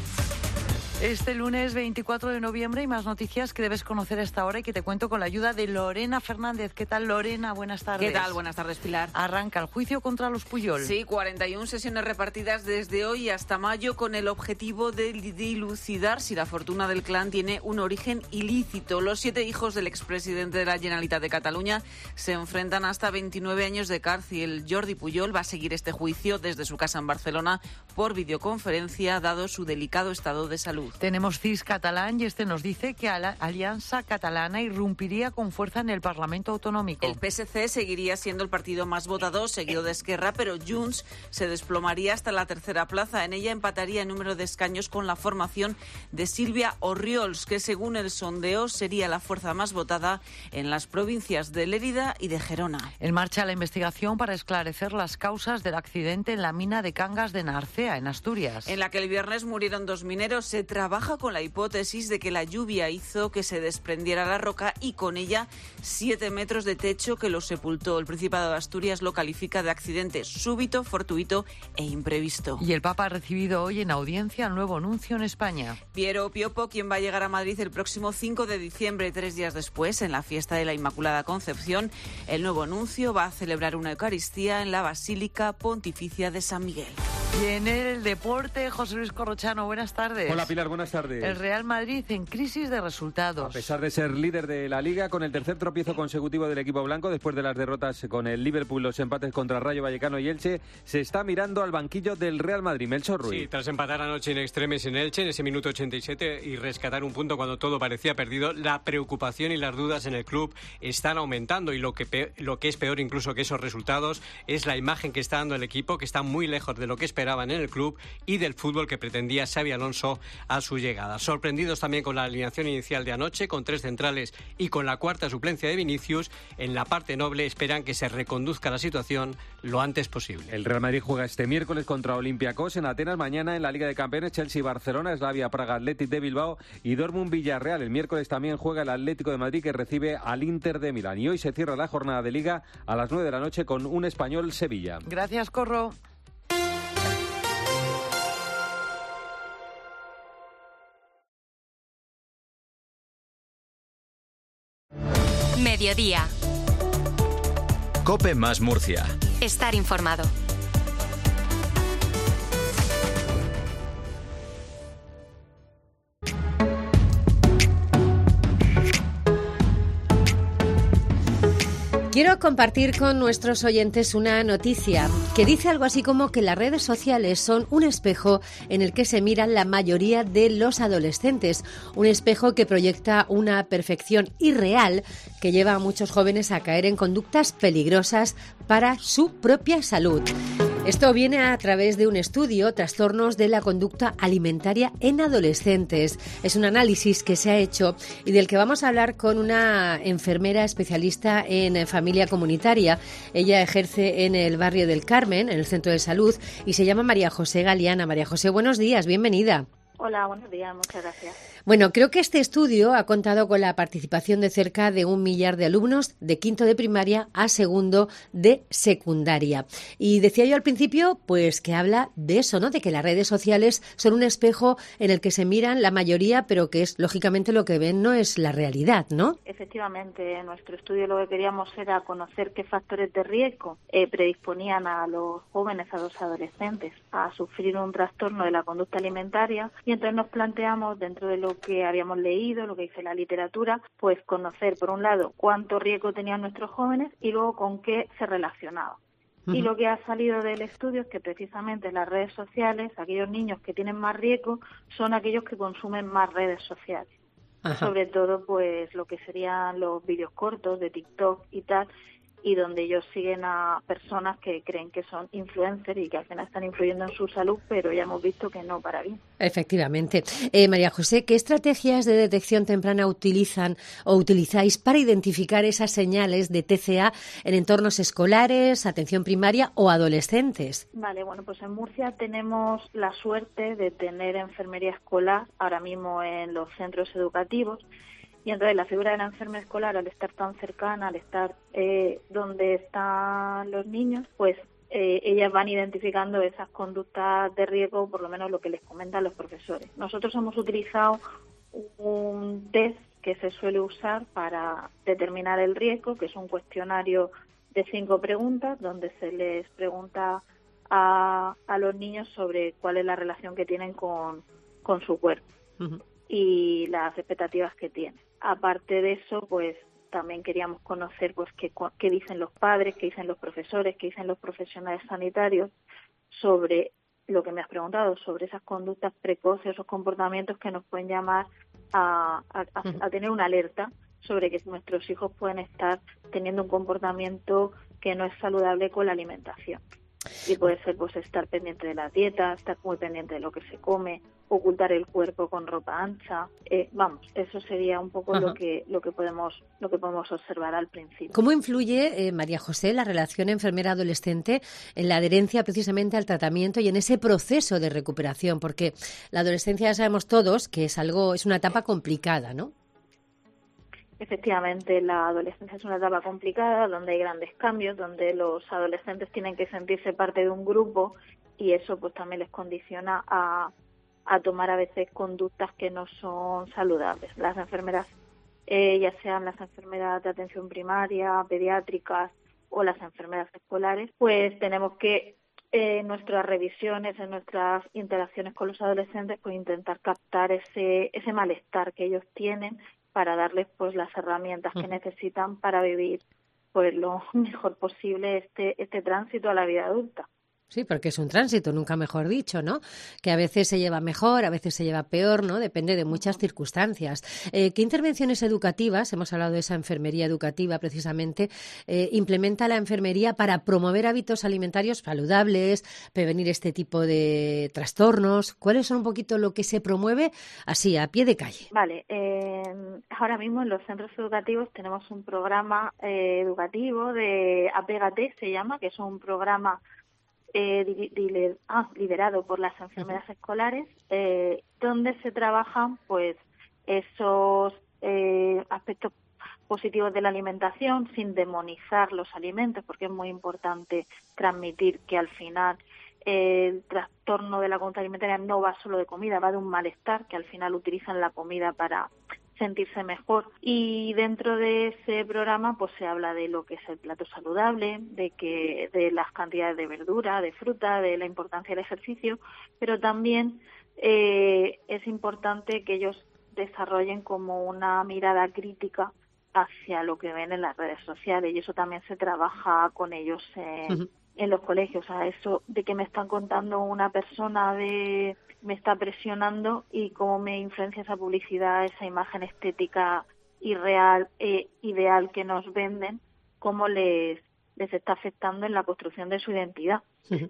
Este lunes veinticuatro de noviembre hay más noticias que debes conocer a esta hora y que te cuento con la ayuda de Lorena Fernández. ¿Qué tal, Lorena? Buenas tardes. ¿Qué tal? Buenas tardes, Pilar. Arranca el juicio contra los Puyol. Sí, cuarenta y una sesiones repartidas desde hoy hasta mayo con el objetivo de dilucidar si la fortuna del clan tiene un origen ilícito. Los siete hijos del expresidente de la Generalitat de Cataluña se enfrentan hasta veintinueve años de cárcel. Jordi Puyol va a seguir este juicio desde su casa en Barcelona por videoconferencia, dado su delicado estado de salud. Tenemos C I S catalán y este nos dice que la Alianza Catalana irrumpiría con fuerza en el Parlamento Autonómico. El P S C seguiría siendo el partido más votado, seguido de Esquerra, pero Junts se desplomaría hasta la tercera plaza. En ella empataría el número de escaños con la formación de Sílvia Orriols, que según el sondeo sería la fuerza más votada en las provincias de Lérida y de Gerona. En marcha la investigación para esclarecer las causas del accidente en la mina de Cangas de Narcea, en Asturias. En la que el viernes murieron dos mineros, se trabaja con la hipótesis de que la lluvia hizo que se desprendiera la roca y con ella siete metros de techo que los sepultó. El Principado de Asturias lo califica de accidente súbito, fortuito e imprevisto. Y el Papa ha recibido hoy en audiencia al nuevo nuncio en España. Piero Piopo, quien va a llegar a Madrid el próximo cinco de diciembre, tres días después, en la fiesta de la Inmaculada Concepción. El nuevo nuncio va a celebrar una Eucaristía en la Basílica Pontificia de San Miguel. Y en el deporte, José Luis Corrochano, buenas tardes. Hola Pilar, buenas tardes. El Real Madrid en crisis de resultados. A pesar de ser líder de la Liga, con el tercer tropiezo consecutivo del equipo blanco, después de las derrotas con el Liverpool, los empates contra Rayo Vallecano y Elche, se está mirando al banquillo del Real Madrid. Melchor Ruiz. Sí, tras empatar anoche en extremes en Elche, en ese minuto ochenta y siete, y rescatar un punto cuando todo parecía perdido, la preocupación y las dudas en el club están aumentando, y lo que, pe- lo que es peor incluso que esos resultados es la imagen que está dando el equipo, que está muy lejos de lo que esperaba esperaban en el club y del fútbol que pretendía Xabi Alonso a su llegada. Sorprendidos también con la alineación inicial de anoche, con tres centrales y con la cuarta suplencia de Vinicius, en la parte noble esperan que se reconduzca la situación lo antes posible. El Real Madrid juega este miércoles contra Olympiacos en Atenas, mañana en la Liga de Campeones Chelsea, Barcelona, Slavia, Praga, Athletic de Bilbao y Dortmund, Villarreal. El miércoles también juega el Atlético de Madrid, que recibe al Inter de Milán. Y hoy se cierra la jornada de Liga a las nueve de la noche con un Español Sevilla. Gracias, Corro. Mediodía. COPE más Murcia. Estar informado. Quiero compartir con nuestros oyentes una noticia que dice algo así como que las redes sociales son un espejo en el que se miran la mayoría de los adolescentes. Un espejo que proyecta una perfección irreal que lleva a muchos jóvenes a caer en conductas peligrosas para su propia salud. Esto viene a través de un estudio, Trastornos de la Conducta Alimentaria en Adolescentes. Es un análisis que se ha hecho y del que vamos a hablar con una enfermera especialista en familia comunitaria. Ella ejerce en el barrio del Carmen, en el centro de salud, y se llama María José Galeana. María José, buenos días, bienvenida. Hola, buenos días, muchas gracias. Bueno, creo que este estudio ha contado con la participación de cerca de un millar de alumnos de quinto de primaria a segundo de secundaria. Y decía yo al principio, pues que habla de eso, ¿no? De que las redes sociales son un espejo en el que se miran la mayoría, pero que es, lógicamente, lo que ven no es la realidad, ¿no? Efectivamente, en nuestro estudio lo que queríamos era conocer qué factores de riesgo eh, predisponían a los jóvenes, a los adolescentes, a sufrir un trastorno de la conducta alimentaria, y entonces nos planteamos, dentro de lo que habíamos leído, lo que dice la literatura, pues conocer, por un lado, cuánto riesgo tenían nuestros jóvenes y luego con qué se relacionaba. Uh-huh. Y lo que ha salido del estudio es que precisamente las redes sociales, aquellos niños que tienen más riesgo, son aquellos que consumen más redes sociales. Ajá. Sobre todo, pues, lo que serían los vídeos cortos de TikTok y tal, y donde ellos siguen a personas que creen que son influencers y que al final están influyendo en su salud, pero ya hemos visto que no para bien. Efectivamente. Eh, María José, ¿qué estrategias de detección temprana utilizan o utilizáis para identificar esas señales de T C A en entornos escolares, atención primaria o adolescentes? Vale, bueno, pues en Murcia tenemos la suerte de tener enfermería escolar ahora mismo en los centros educativos. Y entonces la figura de la enfermera escolar, al estar tan cercana, al estar eh, donde están los niños, pues eh, ellas van identificando esas conductas de riesgo, por lo menos lo que les comentan los profesores. Nosotros hemos utilizado un test que se suele usar para determinar el riesgo, que es un cuestionario de cinco preguntas, donde se les pregunta a, a los niños sobre cuál es la relación que tienen con, con su cuerpo. Uh-huh. Y las expectativas que tienen. Aparte de eso, pues también queríamos conocer pues qué, qué dicen los padres, qué dicen los profesores, qué dicen los profesionales sanitarios sobre lo que me has preguntado, sobre esas conductas precoces, esos comportamientos que nos pueden llamar a, a, a, a tener una alerta sobre que nuestros hijos pueden estar teniendo un comportamiento que no es saludable con la alimentación. Y puede ser pues estar pendiente de la dieta, estar muy pendiente de lo que se come, ocultar el cuerpo con ropa ancha. Eh, vamos, eso sería un poco Ajá. lo que lo que podemos lo que podemos observar al principio. ¿Cómo influye, eh, María José, la relación enfermera-adolescente en la adherencia precisamente al tratamiento y en ese proceso de recuperación? Porque la adolescencia ya sabemos todos que es algo, es una etapa complicada, ¿no? Efectivamente, la adolescencia es una etapa complicada donde hay grandes cambios, donde los adolescentes tienen que sentirse parte de un grupo y eso pues también les condiciona a, a tomar a veces conductas que no son saludables. Las enfermeras, eh, ya sean las enfermeras de atención primaria, pediátricas o las enfermeras escolares, pues tenemos que eh, en nuestras revisiones, en nuestras interacciones con los adolescentes, pues intentar captar ese, ese malestar que ellos tienen para darles pues las herramientas que necesitan para vivir pues lo mejor posible este este tránsito a la vida adulta. Sí, porque es un tránsito, nunca mejor dicho, ¿no? Que a veces se lleva mejor, a veces se lleva peor, ¿no? Depende de muchas circunstancias. Eh, ¿Qué intervenciones educativas, hemos hablado de esa enfermería educativa precisamente, eh, implementa la enfermería para promover hábitos alimentarios saludables, prevenir este tipo de trastornos? ¿Cuáles son un poquito lo que se promueve así, a pie de calle? Vale, eh, ahora mismo en los centros educativos tenemos un programa eh, educativo de Apégate, se llama, que es un programa Eh, di, di, ah, liderado por las enfermeras uh-huh. escolares, eh, donde se trabajan pues esos eh, aspectos positivos de la alimentación sin demonizar los alimentos, porque es muy importante transmitir que al final eh, el trastorno de la conducta alimentaria no va solo de comida, va de un malestar, que al final utilizan la comida para sentirse mejor. Y dentro de ese programa pues se habla de lo que es el plato saludable, de que de las cantidades de verdura, de fruta, de la importancia del ejercicio, pero también eh, es importante que ellos desarrollen como una mirada crítica hacia lo que ven en las redes sociales, y eso también se trabaja con ellos en, uh-huh. en los colegios. O sea, eso de que me están contando una persona de me está presionando y cómo me influencia esa publicidad, esa imagen estética irreal e ideal que nos venden, cómo les les está afectando en la construcción de su identidad. Sí,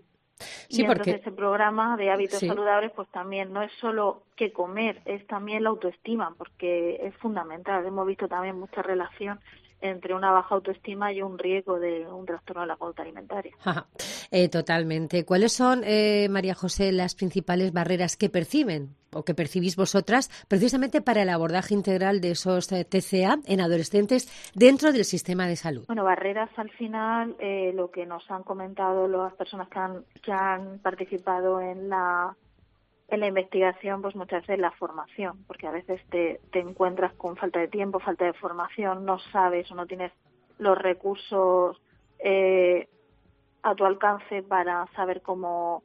y porque entonces ese programa de hábitos sí. saludables pues también no es solo qué comer, es también la autoestima, porque es fundamental. Hemos visto también mucha relación entre una baja autoestima y un riesgo de un trastorno de la conducta alimentaria. Ajá. Eh, totalmente. ¿Cuáles son, eh, María José, las principales barreras que perciben o que percibís vosotras precisamente para el abordaje integral de esos eh, T C A en adolescentes dentro del sistema de salud? Bueno, barreras al final, eh, lo que nos han comentado las personas que han, que han participado en la en la investigación, pues muchas veces la formación, porque a veces te, te encuentras con falta de tiempo, falta de formación, no sabes o no tienes los recursos eh, a tu alcance para saber cómo,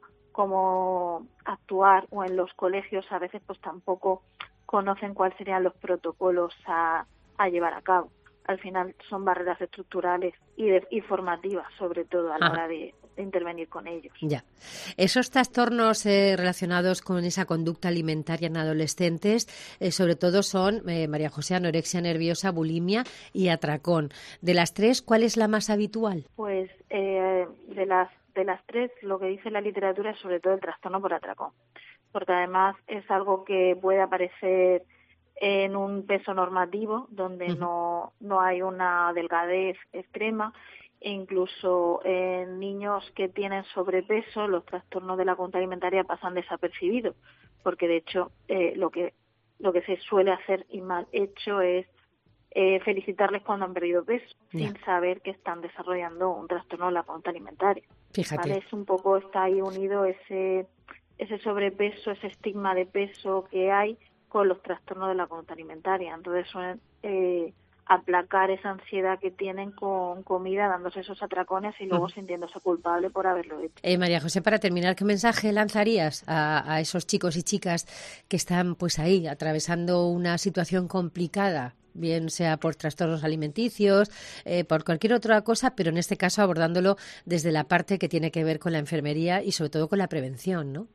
cómo actuar, o en los colegios a veces pues tampoco conocen cuáles serían los protocolos a, a llevar a cabo. Al final son barreras estructurales y, de, y formativas, sobre todo a la Ajá. hora de, de intervenir con ellos. Ya. Esos trastornos eh, relacionados con esa conducta alimentaria en adolescentes, eh, sobre todo son, eh, María José, anorexia nerviosa, bulimia y atracón. De las tres, ¿cuál es la más habitual? Pues eh, de las de las tres, lo que dice la literatura es sobre todo el trastorno por atracón, porque además es algo que puede aparecer en un peso normativo donde uh-huh. no no hay una delgadez extrema, e incluso en niños que tienen sobrepeso los trastornos de la conducta alimentaria pasan desapercibidos, porque de hecho eh, lo que lo que se suele hacer y mal hecho es eh, felicitarles cuando han perdido peso, yeah. sin saber que están desarrollando un trastorno de la conducta alimentaria. Fíjate. ¿Vale? Es un poco, está ahí unido ese ese sobrepeso, ese estigma de peso que hay con los trastornos de la conducta alimentaria. Entonces suelen eh, aplacar esa ansiedad que tienen con comida, dándose esos atracones y luego uh-huh. sintiéndose culpable por haberlo hecho. Eh, María José, para terminar, ¿qué mensaje lanzarías a, a esos chicos y chicas que están pues ahí atravesando una situación complicada, bien sea por trastornos alimenticios, eh, por cualquier otra cosa, pero en este caso abordándolo desde la parte que tiene que ver con la enfermería y sobre todo con la prevención, ¿no?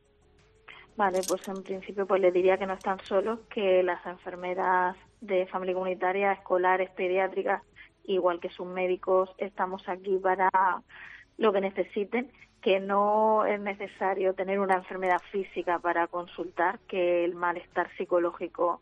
Vale, pues en principio pues les diría que no están solos, que las enfermeras de familia comunitaria, escolares, pediátricas, igual que sus médicos, estamos aquí para lo que necesiten, que no es necesario tener una enfermedad física para consultar, que el malestar psicológico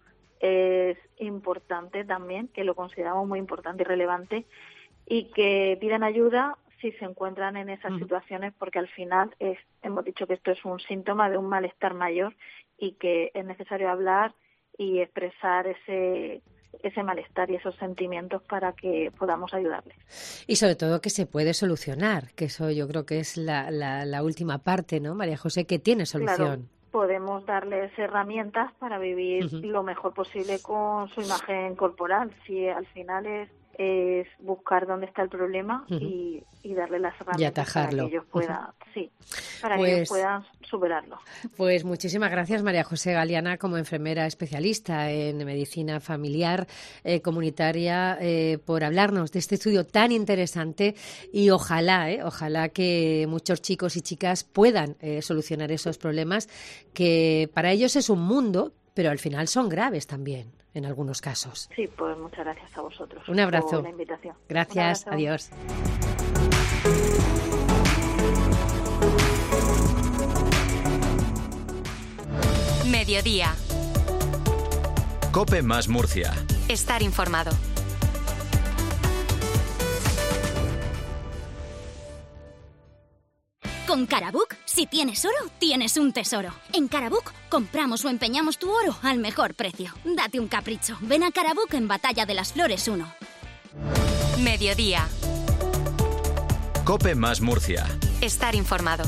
es importante también, que lo consideramos muy importante y relevante, y que pidan ayuda si se encuentran en esas uh-huh. situaciones, porque al final es, hemos dicho que esto es un síntoma de un malestar mayor y que es necesario hablar y expresar ese ese malestar y esos sentimientos para que podamos ayudarles. Y sobre todo que se puede solucionar, que eso yo creo que es la, la, la última parte, ¿no, María José, que tiene solución? Claro, podemos darles herramientas para vivir uh-huh. lo mejor posible con su imagen corporal. Si al final es es buscar dónde está el problema uh-huh. y, y darle las herramientas para que ellos puedan, uh-huh. sí, para pues... que ellos puedan superarlo. Pues muchísimas gracias, María José Galeana, como enfermera especialista en medicina familiar eh, comunitaria, eh, por hablarnos de este estudio tan interesante y ojalá, eh, ojalá que muchos chicos y chicas puedan eh, solucionar esos problemas que para ellos es un mundo, pero al final son graves también en algunos casos. Sí, pues muchas gracias a vosotros. Un abrazo. Por la invitación. Gracias, Un abrazo. adiós. Mediodía. Cope más Murcia. Estar informado. Con Carabook, si tienes oro, tienes un tesoro. En Carabook, compramos o empeñamos tu oro al mejor precio. Date un capricho. Ven a Carabook en Batalla de las Flores uno. Mediodía. Cope más Murcia. Estar informado.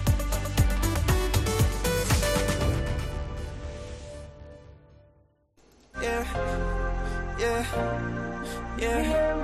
Yeah, yeah, yeah.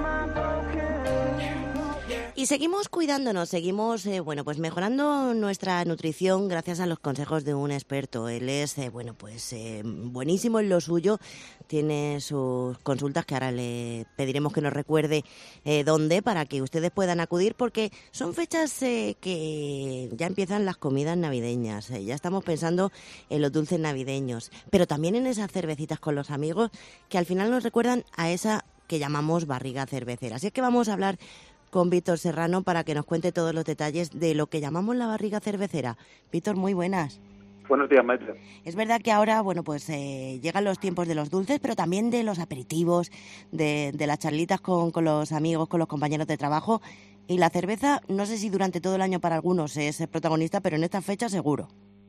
Y seguimos cuidándonos, seguimos eh, bueno, pues mejorando nuestra nutrición gracias a los consejos de un experto. Él es eh, bueno, pues eh, buenísimo en lo suyo, tiene sus consultas que ahora le pediremos que nos recuerde eh, dónde para que ustedes puedan acudir, porque son fechas eh, que ya empiezan las comidas navideñas, eh, ya estamos pensando en los dulces navideños, pero también en esas cervecitas con los amigos que al final nos recuerdan a esa que llamamos barriga cervecera. Así es que vamos a hablar con Víctor Serrano para que nos cuente todos los detalles de lo que llamamos la barriga cervecera. Víctor, muy buenas. Buenos días, maestra. Es verdad que ahora, bueno, pues eh, llegan los tiempos de los dulces, pero también de los aperitivos, de, de las charlitas con, con los amigos, con los compañeros de trabajo. Y la cerveza, no sé si durante todo el año para algunos es protagonista, pero en esta fecha seguro.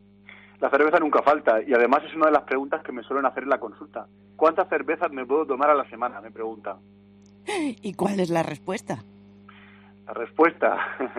La cerveza nunca falta y además es una de las preguntas que me suelen hacer en la consulta. ¿Cuántas cervezas me puedo tomar a la semana?, me preguntan. ¿Y cuál es la respuesta? La respuesta,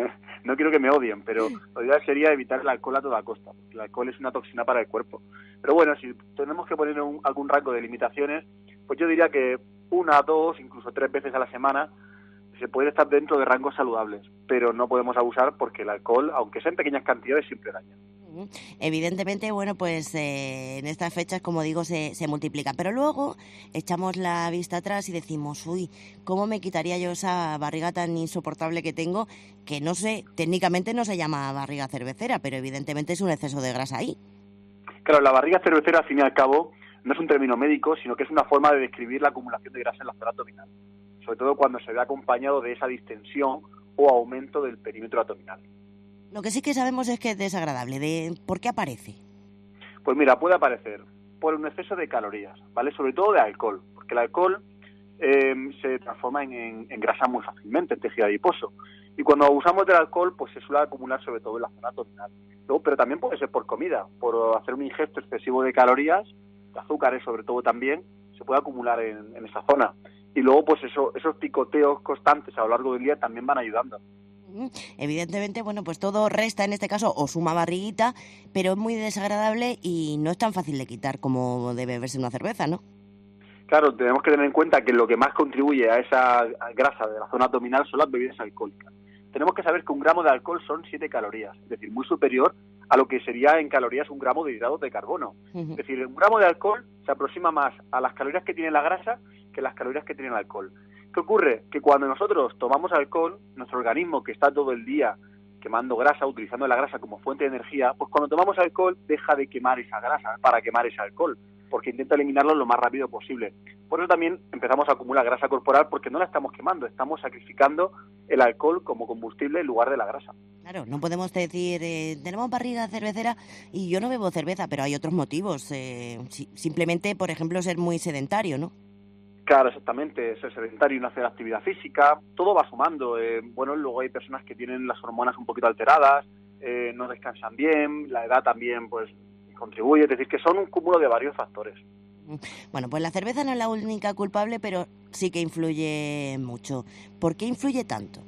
no quiero que me odien, pero lo ideal sería evitar el alcohol a toda costa, porque el alcohol es una toxina para el cuerpo. Pero bueno, si tenemos que poner un, algún rango de limitaciones, pues yo diría que una, dos, incluso tres veces a la semana se puede estar dentro de rangos saludables, pero no podemos abusar porque el alcohol, aunque sea en pequeñas cantidades, siempre daña. Evidentemente, bueno, pues eh, en estas fechas, como digo, se, se multiplican. Pero luego echamos la vista atrás y decimos, uy, ¿cómo me quitaría yo esa barriga tan insoportable que tengo? Que no sé, técnicamente no se llama barriga cervecera, pero evidentemente es un exceso de grasa ahí. Claro, la barriga cervecera, al fin y al cabo, no es un término médico, sino que es una forma de describir la acumulación de grasa en la zona abdominal, sobre todo cuando se ve acompañado de esa distensión o aumento del perímetro abdominal. Lo que sí que sabemos es que es desagradable. ¿De por qué aparece? Pues mira, puede aparecer por un exceso de calorías, ¿vale? Sobre todo de alcohol, porque el alcohol eh, se transforma en, en, en grasa muy fácilmente, en tejido adiposo. Y cuando abusamos del alcohol, pues se suele acumular sobre todo en la zona abdominal. Luego, pero también puede ser por comida, por hacer un ingesto excesivo de calorías, de azúcares sobre todo también, se puede acumular en, en esa zona. Y luego, pues eso, esos picoteos constantes a lo largo del día también van ayudando. Evidentemente, bueno, pues todo resta en este caso o suma barriguita, pero es muy desagradable y no es tan fácil de quitar como de beberse una cerveza, ¿no? Claro, tenemos que tener en cuenta que lo que más contribuye a esa grasa de la zona abdominal son las bebidas alcohólicas. Tenemos que saber que un gramo de alcohol son siete calorías, es decir, muy superior a lo que sería en calorías un gramo de hidratos de carbono. Uh-huh. Es decir, un gramo de alcohol se aproxima más a las calorías que tiene la grasa que las calorías que tiene el alcohol. ¿Qué ocurre? Que cuando nosotros tomamos alcohol, nuestro organismo, que está todo el día quemando grasa, utilizando la grasa como fuente de energía, pues cuando tomamos alcohol deja de quemar esa grasa para quemar ese alcohol, porque intenta eliminarlo lo más rápido posible. Por eso también empezamos a acumular grasa corporal, porque no la estamos quemando, estamos sacrificando el alcohol como combustible en lugar de la grasa. Claro, no podemos decir, eh, tenemos barriga cervecera y yo no bebo cerveza, pero hay otros motivos. Eh, si, simplemente, por ejemplo, ser muy sedentario, ¿no? Claro, exactamente, ser sedentario y no hacer actividad física, todo va sumando. Eh, bueno, luego hay personas que tienen las hormonas un poquito alteradas, eh, no descansan bien, la edad también pues contribuye, es decir, que son un cúmulo de varios factores. Bueno, pues la cerveza no es la única culpable, pero sí que influye mucho. ¿Por qué influye tanto?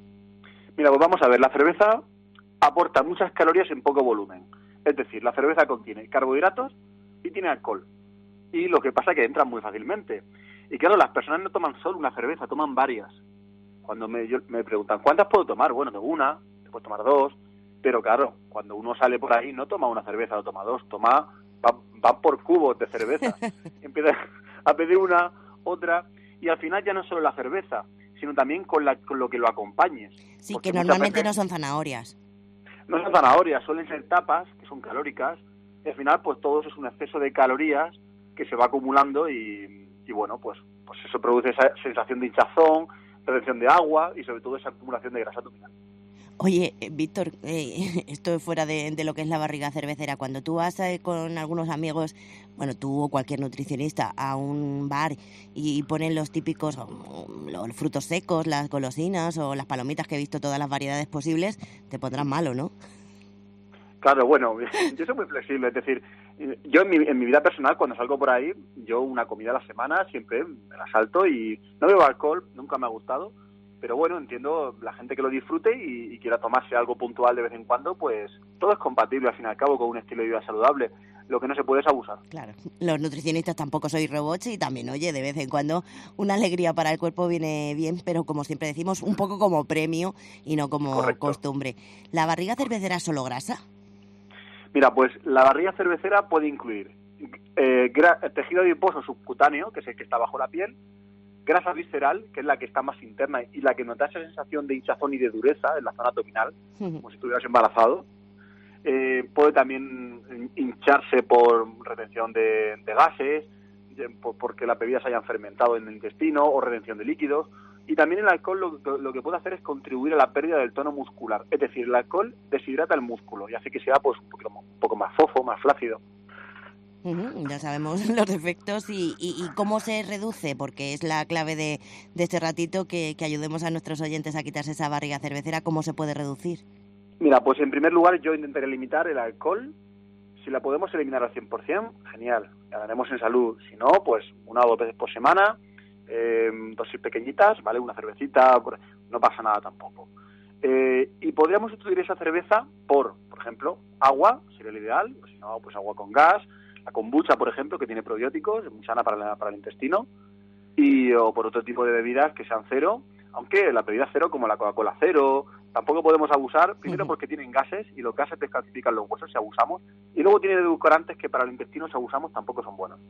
Mira, pues vamos a ver, la cerveza aporta muchas calorías en poco volumen. Es decir, la cerveza contiene carbohidratos y tiene alcohol. Y lo que pasa es que entran muy fácilmente. Y claro, las personas no toman solo una cerveza, toman varias. Cuando me, yo, me preguntan, ¿cuántas puedo tomar? Bueno, de una, te puedes tomar dos. Pero claro, cuando uno sale por ahí no toma una cerveza, no toma dos, toma, va, va por cubos de cerveza. Empieza a pedir una, otra, y al final ya no solo la cerveza, sino también con, la, con lo que lo acompañes. Sí, Porque que normalmente veces no son zanahorias. no son zanahorias, suelen ser tapas, que son calóricas, y al final pues todo eso es un exceso de calorías que se va acumulando y, y bueno, pues, pues eso produce esa sensación de hinchazón, retención de agua y sobre todo esa acumulación de grasa abdominal. Oye, eh, Víctor, eh, esto es fuera de, de lo que es la barriga cervecera. Cuando tú vas eh, con algunos amigos, bueno, tú o cualquier nutricionista, a un bar y, y ponen los típicos, um, los frutos secos, las golosinas o las palomitas, que he visto todas las variedades posibles, te pondrán malo, ¿no? Claro, bueno, yo soy muy flexible, es decir, yo en mi, en mi vida personal, cuando salgo por ahí, yo una comida a la semana siempre me la salto y no bebo alcohol, nunca me ha gustado, pero bueno, entiendo la gente que lo disfrute y, y quiera tomarse algo puntual de vez en cuando, pues todo es compatible al fin y al cabo con un estilo de vida saludable. Lo que no se puede es abusar. Claro, los nutricionistas tampoco sois robots y también, oye, de vez en cuando una alegría para el cuerpo viene bien, pero como siempre decimos, un poco como premio y no como Correcto. costumbre. ¿La barriga cervecera es solo grasa? Mira, pues la barriga cervecera puede incluir eh, gra- tejido adiposo subcutáneo, que es el que está bajo la piel, grasa visceral, que es la que está más interna y la que nos da esa sensación de hinchazón y de dureza en la zona abdominal, como si estuvieras embarazado. Eh, puede también hincharse por retención de, de gases, de, por, porque las bebidas hayan fermentado en el intestino, o retención de líquidos. Y también el alcohol lo, lo que puede hacer es contribuir a la pérdida del tono muscular. Es decir, el alcohol deshidrata el músculo y hace que sea pues un poco, un poco más fofo, más flácido. Uh-huh, ya sabemos los efectos y, y, y cómo se reduce, porque es la clave de, de este ratito, que, que ayudemos a nuestros oyentes a quitarse esa barriga cervecera. ¿Cómo se puede reducir? Mira, pues en primer lugar yo intentaré limitar el alcohol. Si la podemos eliminar al cien por ciento, genial, ganaremos en salud. Si no, pues una o dos veces por semana, eh, dosis pequeñitas, ¿vale? Una cervecita, no pasa nada tampoco. Eh, y podríamos sustituir esa cerveza por, por ejemplo, agua, sería el ideal, o si no, pues agua con gas, la kombucha, por ejemplo, que tiene probióticos, es muy sana para, la, para el intestino, y o por otro tipo de bebidas que sean cero, aunque las bebidas cero, como la Coca-Cola cero, tampoco podemos abusar, primero porque tienen gases, y los gases descalcifican los huesos si abusamos, y luego tiene edulcorantes que para el intestino, si abusamos, tampoco son buenos.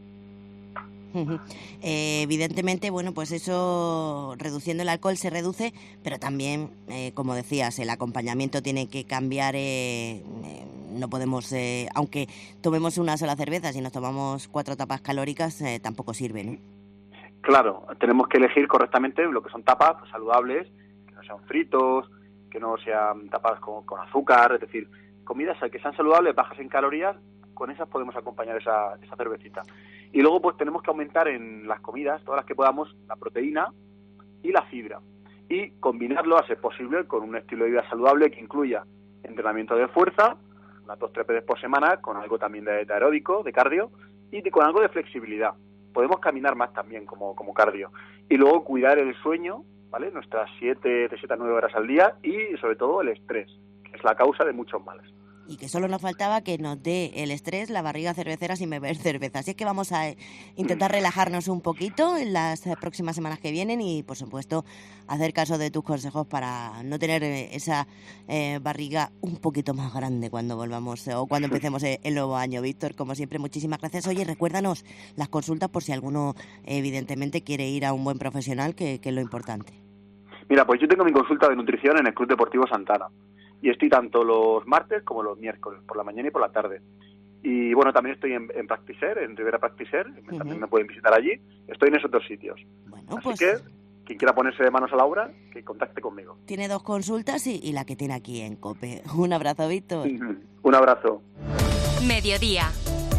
Uh-huh. Eh, evidentemente, bueno, pues eso, reduciendo el alcohol se reduce, pero también, eh, como decías, el acompañamiento tiene que cambiar. Eh, eh, no podemos, eh, aunque tomemos una sola cerveza, si nos tomamos cuatro tapas calóricas, eh, tampoco sirve, ¿no? Claro, tenemos que elegir correctamente lo que son tapas pues, saludables, que no sean fritos, que no sean tapas con, con azúcar, es decir, comidas que sean saludables, bajas en calorías. Con esas podemos acompañar esa, esa cervecita. Y luego pues tenemos que aumentar en las comidas, todas las que podamos, la proteína y la fibra. Y combinarlo, a ser posible, con un estilo de vida saludable que incluya entrenamiento de fuerza, unas dos o tres veces por semana, con algo también de, de aeróbico, de cardio, y de, con algo de flexibilidad. Podemos caminar más también como, como cardio. Y luego cuidar el sueño, ¿vale? Nuestras siete, de siete a nueve horas al día, y sobre todo el estrés, que es la causa de muchos males. Y que solo nos faltaba que nos dé el estrés la barriga cervecera sin beber cerveza. Así es que vamos a intentar relajarnos un poquito en las próximas semanas que vienen y, por supuesto, hacer caso de tus consejos para no tener esa eh, barriga un poquito más grande cuando volvamos o cuando empecemos el nuevo año. Víctor, como siempre, muchísimas gracias. Oye, recuérdanos las consultas por si alguno, evidentemente, quiere ir a un buen profesional, que, que es lo importante. Mira, pues yo tengo mi consulta de nutrición en el Club Deportivo Santana. Y estoy tanto los martes como los miércoles, por la mañana y por la tarde. Y bueno, también estoy en, en Practicer, en Rivera Practicer, uh-huh. También me pueden visitar allí. Estoy en esos dos sitios. Bueno, Así pues, que, quien quiera ponerse de manos a la obra, que contacte conmigo. Tiene dos consultas y, y la que tiene aquí en COPE. Un abrazo, Víctor. Uh-huh. Un abrazo. Mediodía.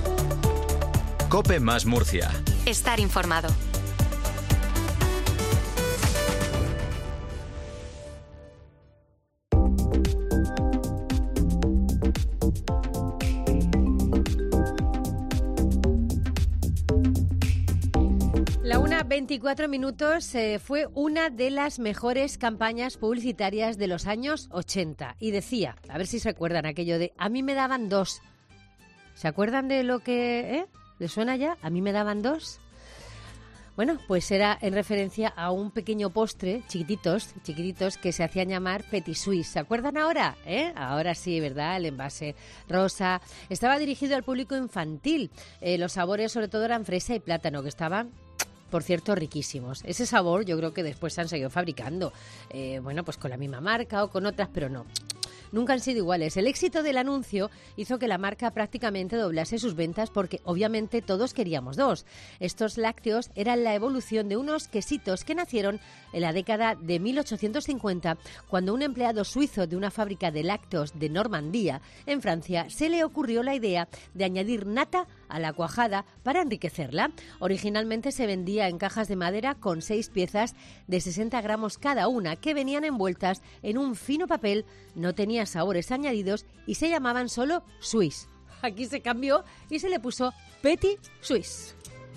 COPE más Murcia. Estar informado. veinticuatro minutos eh, fue una de las mejores campañas publicitarias de los años ochenta. Y decía, a ver si se acuerdan aquello de a mí me daban dos. ¿Se acuerdan de lo que... eh? ¿Les suena ya? ¿A mí me daban dos? Bueno, pues era en referencia a un pequeño postre, chiquititos, chiquititos, que se hacían llamar Petit Suisse. ¿Se acuerdan ahora? ¿Eh? Ahora sí, ¿verdad? El envase rosa. Estaba dirigido al público infantil. Eh, los sabores sobre todo eran fresa y plátano, que estaban, por cierto, riquísimos. Ese sabor yo creo que después se han seguido fabricando. Eh, bueno, pues con la misma marca o con otras, pero no. Nunca han sido iguales. El éxito del anuncio hizo que la marca prácticamente doblase sus ventas porque obviamente todos queríamos dos. Estos lácteos eran la evolución de unos quesitos que nacieron en la década de mil ochocientos cincuenta, cuando un empleado suizo de una fábrica de lácteos de Normandía, en Francia, se le ocurrió la idea de añadir nata a la cuajada para enriquecerla. Originalmente se vendía en cajas de madera con seis piezas de sesenta gramos cada una, que venían envueltas en un fino papel, no tenía sabores añadidos y se llamaban solo Suisse. Aquí se cambió y se le puso Petit Suisse.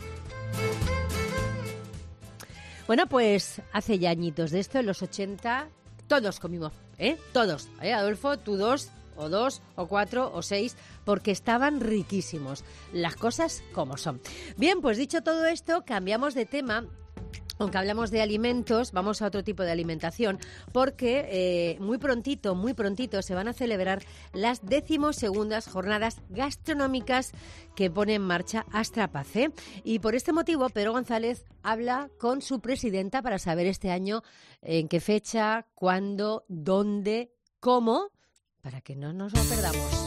Bueno, pues hace ya añitos de esto, en los ochenta, todos comimos, ¿eh? Todos, ¿eh, Adolfo? Tú dos, o dos, o cuatro, o seis, porque estaban riquísimos. Las cosas como son. Bien, pues dicho todo esto, cambiamos de tema. Aunque hablamos de alimentos, vamos a otro tipo de alimentación, porque eh, muy prontito, muy prontito se van a celebrar las decimosegundas jornadas gastronómicas que pone en marcha Astrapace. Y por este motivo, Pedro González habla con su presidenta para saber este año en qué fecha, cuándo, dónde, cómo, para que no nos lo perdamos.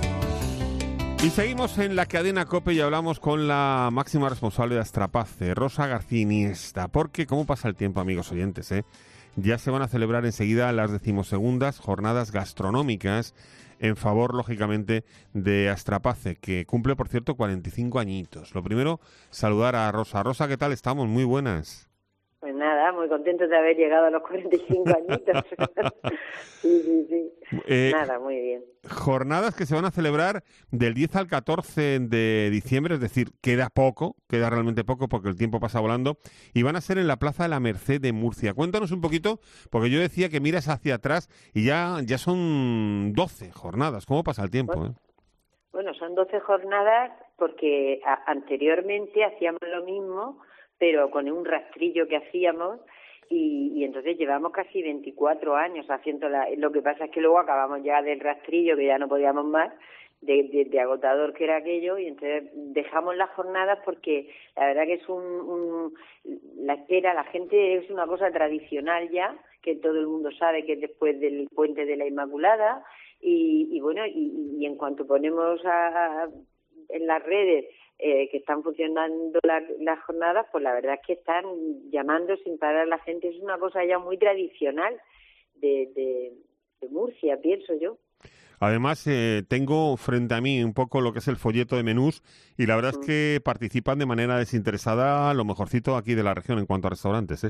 Y seguimos en la cadena COPE y hablamos con la máxima responsable de Astrapace, Rosa García Iniesta, porque cómo pasa el tiempo, amigos oyentes, ¿eh? Ya se van a celebrar enseguida las decimosegundas jornadas gastronómicas en favor, lógicamente, de Astrapace, que cumple, por cierto, cuarenta y cinco añitos. Lo primero, saludar a Rosa. Rosa, ¿qué tal estamos? Muy buenas. Pues nada, muy contento de haber llegado a los cuarenta y cinco añitos. sí, sí, sí. Eh, nada, muy bien. Jornadas que se van a celebrar del diez al catorce de diciembre, es decir, queda poco, queda realmente poco porque el tiempo pasa volando, y van a ser en la Plaza de la Merced de Murcia. Cuéntanos un poquito, porque yo decía que miras hacia atrás y ya, ya son doce jornadas. ¿Cómo pasa el tiempo? Bueno, eh? bueno son doce jornadas porque a, anteriormente hacíamos lo mismo, pero con un rastrillo que hacíamos, y, y entonces llevamos casi veinticuatro años haciendo la, lo que pasa es que luego acabamos ya del rastrillo, que ya no podíamos más, de, de, de agotador que era aquello, y entonces dejamos las jornadas porque la verdad que es un, un la espera, la gente es una cosa tradicional ya, que todo el mundo sabe que es después del Puente de la Inmaculada, y, y bueno, y, y en cuanto ponemos a, a, en las redes Eh, que están funcionando la, las jornadas, pues la verdad es que están llamando sin parar a la gente. Es una cosa ya muy tradicional de, de, de Murcia, pienso yo. Además, eh, tengo frente a mí un poco lo que es el folleto de menús y la verdad mm. es que participan de manera desinteresada lo mejorcito aquí de la región en cuanto a restaurantes, ¿eh?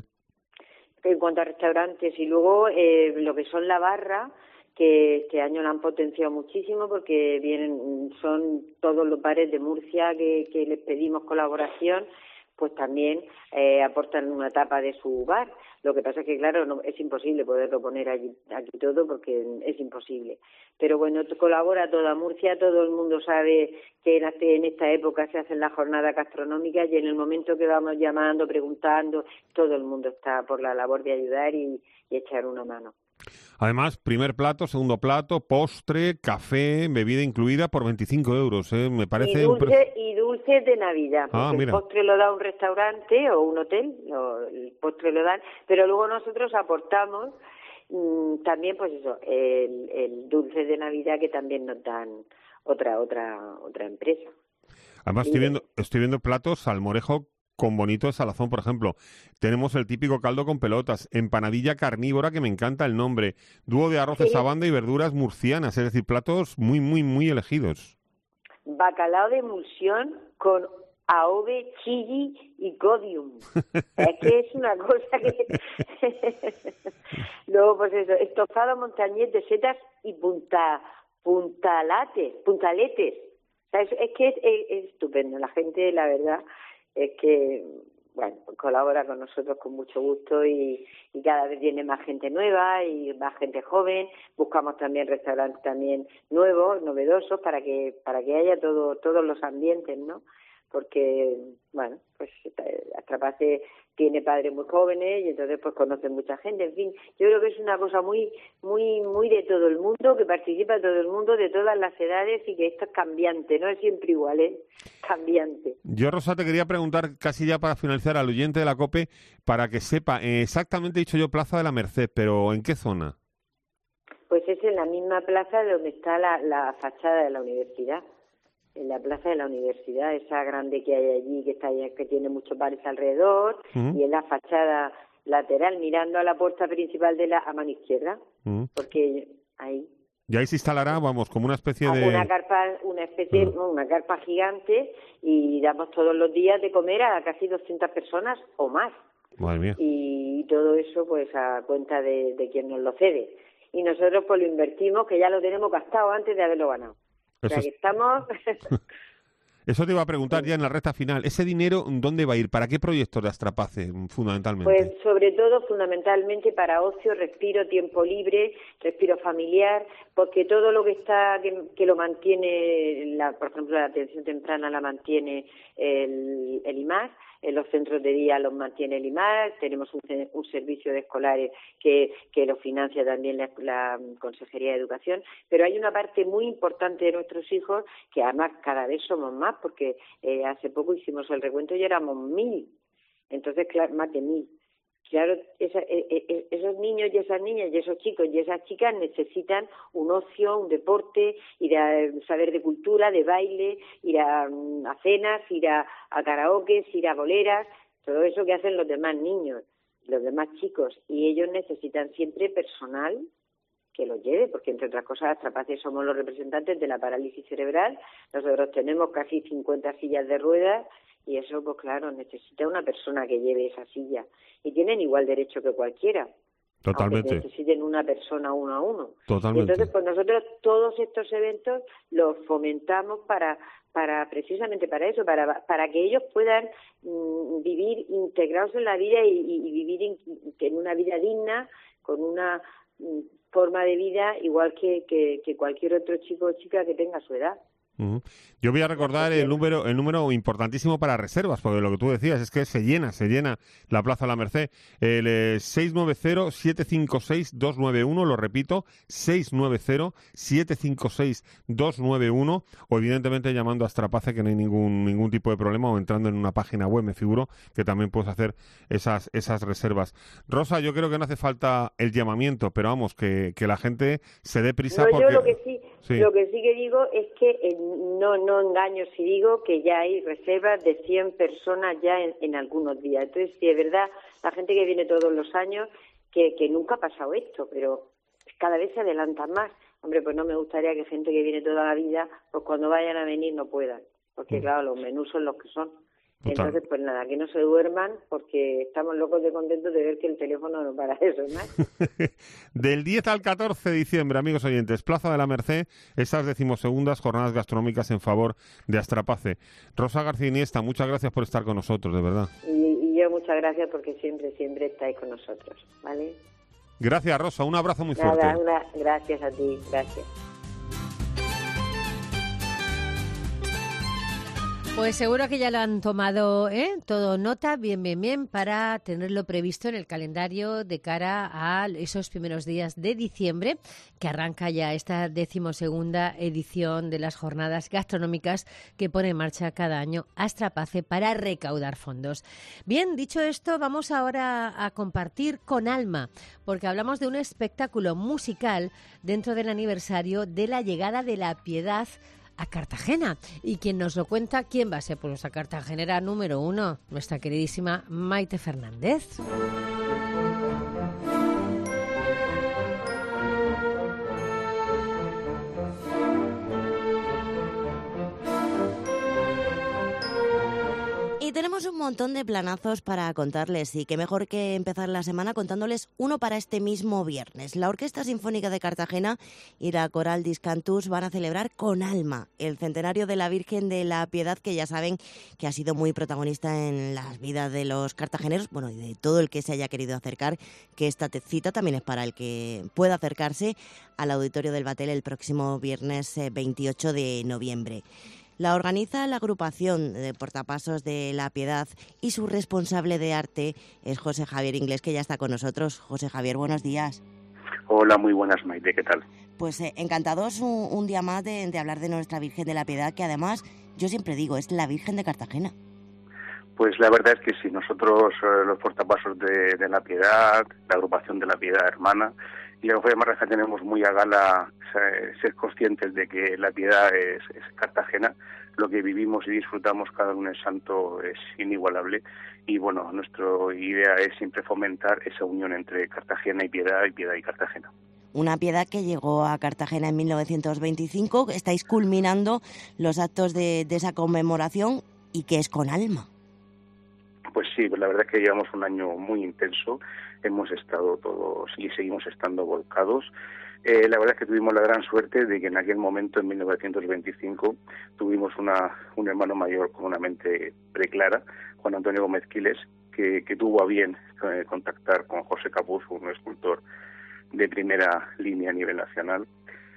En cuanto a restaurantes, y luego eh, lo que son la barra, que este año la han potenciado muchísimo porque vienen, son todos los bares de Murcia que, que les pedimos colaboración, pues también eh, aportan una tapa de su bar. Lo que pasa es que, claro, no, es imposible poderlo poner allí, aquí todo porque es imposible. Pero bueno, colabora toda Murcia, todo el mundo sabe que en, en esta época se hacen las jornadas gastronómicas y en el momento que vamos llamando, preguntando, todo el mundo está por la labor de ayudar y, y echar una mano. Además, primer plato, segundo plato, postre, café, bebida incluida por veinticinco euros, ¿eh? Me parece... Y dulce, un... y dulce de Navidad, porque ah, el postre lo da un restaurante o un hotel, lo, el postre lo dan, pero luego nosotros aportamos mmm, también, pues eso, el, el dulce de Navidad que también nos dan otra otra otra empresa. Además, estoy viendo, estoy viendo platos salmorejo con bonito salazón, por ejemplo. Tenemos el típico caldo con pelotas, empanadilla carnívora, que me encanta el nombre, dúo de arroz de sabanda y verduras murcianas, es decir, platos muy, muy, muy elegidos. Bacalao de emulsión con aove, chili y codium. Es que es una cosa que... Luego, pues eso, estofado montañés de setas y punta, puntalates, puntaletes. O sea, es, es que es, es, es estupendo. La gente, la verdad, es que, bueno, colabora con nosotros con mucho gusto y, y cada vez viene más gente nueva y más gente joven. Buscamos también restaurantes también nuevos, novedosos, para que para que haya todo todos los ambientes, ¿no? porque, bueno, pues Astrapace tiene padres muy jóvenes y entonces pues conocen mucha gente. En fin, yo creo que es una cosa muy muy muy de todo el mundo, que participa todo el mundo, de todas las edades, y que esto es cambiante, no es siempre igual, es cambiante. Yo, Rosa, te quería preguntar, casi ya para finalizar, al oyente de la COPE, para que sepa, eh, exactamente he dicho yo Plaza de la Merced, pero ¿en qué zona? Pues es en la misma plaza donde está la, la fachada de la universidad. En la plaza de la universidad, esa grande que hay allí, que está allá, que tiene muchos bares alrededor, uh-huh. y en la fachada lateral, mirando a la puerta principal de la a mano izquierda, uh-huh. porque ahí. Y ahí se instalará, vamos, como una especie de... Una carpa, una especie, uh-huh. una carpa gigante, y damos todos los días de comer a casi doscientas personas o más. Madre mía. Y todo eso, pues, a cuenta de, de quien nos lo cede. Y nosotros, pues, lo invertimos, que ya lo tenemos gastado antes de haberlo ganado. O sea, que estamos... Eso te iba a preguntar ya en la recta final. ¿Ese dinero dónde va a ir? ¿Para qué proyectos de Astrapace, fundamentalmente? Pues sobre todo, fundamentalmente, para ocio, respiro, tiempo libre, respiro familiar, porque todo lo que está, que, que lo mantiene, la, por ejemplo, la atención temprana la mantiene el, el I M A S, en los centros de día los mantiene el I M A S, tenemos un, un servicio de escolares que, que lo financia también la, la Consejería de Educación, pero hay una parte muy importante de nuestros hijos que además cada vez somos más, porque eh, hace poco hicimos el recuento y éramos mil, entonces claro, más de mil. Claro, esa, eh, eh, esos niños y esas niñas y esos chicos y esas chicas necesitan un ocio, un deporte, ir a saber de cultura, de baile, ir a, a cenas, ir a, a karaokes, ir a boleras, todo eso que hacen los demás niños, los demás chicos, y ellos necesitan siempre personal que los lleve, porque entre otras cosas Astrapace somos los representantes de la parálisis cerebral, nosotros tenemos casi cincuenta sillas de ruedas, y eso, pues claro, necesita una persona que lleve esa silla. Y tienen igual derecho que cualquiera. Totalmente. Aunque necesiten una persona uno a uno. Totalmente. Y entonces, pues nosotros todos estos eventos los fomentamos para para precisamente para eso, para para que ellos puedan mm, vivir integrados en la vida y, y, y vivir in, en una vida digna, con una mm, forma de vida igual que, que, que cualquier otro chico o chica que tenga su edad. Uh-huh. Yo voy a recordar el número el número importantísimo para reservas, porque lo que tú decías es que se llena, se llena la Plaza de la Merced. El eh, seis nueve cero, siete cinco seis, dos nueve uno, lo repito, seis nueve cero, siete cinco seis, dos nueve uno, o evidentemente llamando a Astrapace, que no hay ningún ningún tipo de problema, o entrando en una página web, me figuro, que también puedes hacer esas esas reservas. Rosa, yo creo que no hace falta el llamamiento, pero vamos, que, que la gente se dé prisa. No, porque... yo lo que sí, sí, lo que sí que digo es que eh, no no engaño si digo que ya hay reservas de cien personas ya en, en algunos días. Entonces, sí, es verdad, la gente que viene todos los años, que, que nunca ha pasado esto, pero cada vez se adelantan más. Hombre, pues no me gustaría que gente que viene toda la vida, pues cuando vayan a venir no puedan, porque claro, los menús son los que son. Total. Entonces, pues nada, que no se duerman, porque estamos locos de contentos de ver que el teléfono no para eso, ¿no? Del diez al catorce de diciembre, amigos oyentes, Plaza de la Merced, esas decimosegundas jornadas gastronómicas en favor de Astrapace. Rosa García Iniesta, muchas gracias por estar con nosotros, de verdad. Y, y yo muchas gracias porque siempre, siempre estáis con nosotros, ¿vale? Gracias, Rosa, un abrazo muy Nada, fuerte. una, gracias a ti, gracias. Pues seguro que ya lo han tomado, ¿eh? Todo nota, bien, bien, bien, para tenerlo previsto en el calendario de cara a esos primeros días de diciembre, que arranca ya esta decimosegunda edición de las jornadas gastronómicas que pone en marcha cada año Astrapace para recaudar fondos. Bien, dicho esto, vamos ahora a compartir con Alma, porque hablamos de un espectáculo musical dentro del aniversario de la llegada de la Piedad a Cartagena. Y quien nos lo cuenta, ¿quién va a ser? Pues nuestra cartagenera número uno, nuestra queridísima Maite Fernández. Y tenemos un montón de planazos para contarles, y qué mejor que empezar la semana contándoles uno para este mismo viernes. La Orquesta Sinfónica de Cartagena y la Coral Discantus van a celebrar con alma el centenario de la Virgen de la Piedad, que ya saben que ha sido muy protagonista en las vidas de los cartageneros, bueno, y de todo el que se haya querido acercar, que esta cita también es para el que pueda acercarse al Auditorio del Batel el próximo viernes veintiocho de noviembre. La organiza la agrupación de Portapasos de la Piedad y su responsable de arte es José Javier Inglés, que ya está con nosotros. José Javier, buenos días. Hola, muy buenas, Maite, ¿qué tal? Pues eh, encantados un, un día más de, de hablar de nuestra Virgen de la Piedad, que además, yo siempre digo, es la Virgen de Cartagena. Pues la verdad es que sí, nosotros, eh, los Portapasos de, de la Piedad, la agrupación de la Piedad Hermana, y la Cofradía de Marraja tenemos muy a gala ser, ser conscientes de que la Piedad es, es Cartagena. Lo que vivimos y disfrutamos cada lunes santo es inigualable, y bueno, nuestra idea es siempre fomentar esa unión entre Cartagena y Piedad, y Piedad y Cartagena. Una Piedad que llegó a Cartagena en mil novecientos veinticinco, estáis culminando los actos de, de esa conmemoración, y que es con alma. Pues sí, la verdad es que llevamos un año muy intenso, hemos estado todos y seguimos estando volcados. Eh, la verdad es que tuvimos la gran suerte de que en aquel momento, en mil novecientos veinticinco, tuvimos una, un hermano mayor con una mente preclara, Juan Antonio Gómez Quiles, que, que tuvo a bien eh, contactar con José Capuz, un escultor de primera línea a nivel nacional.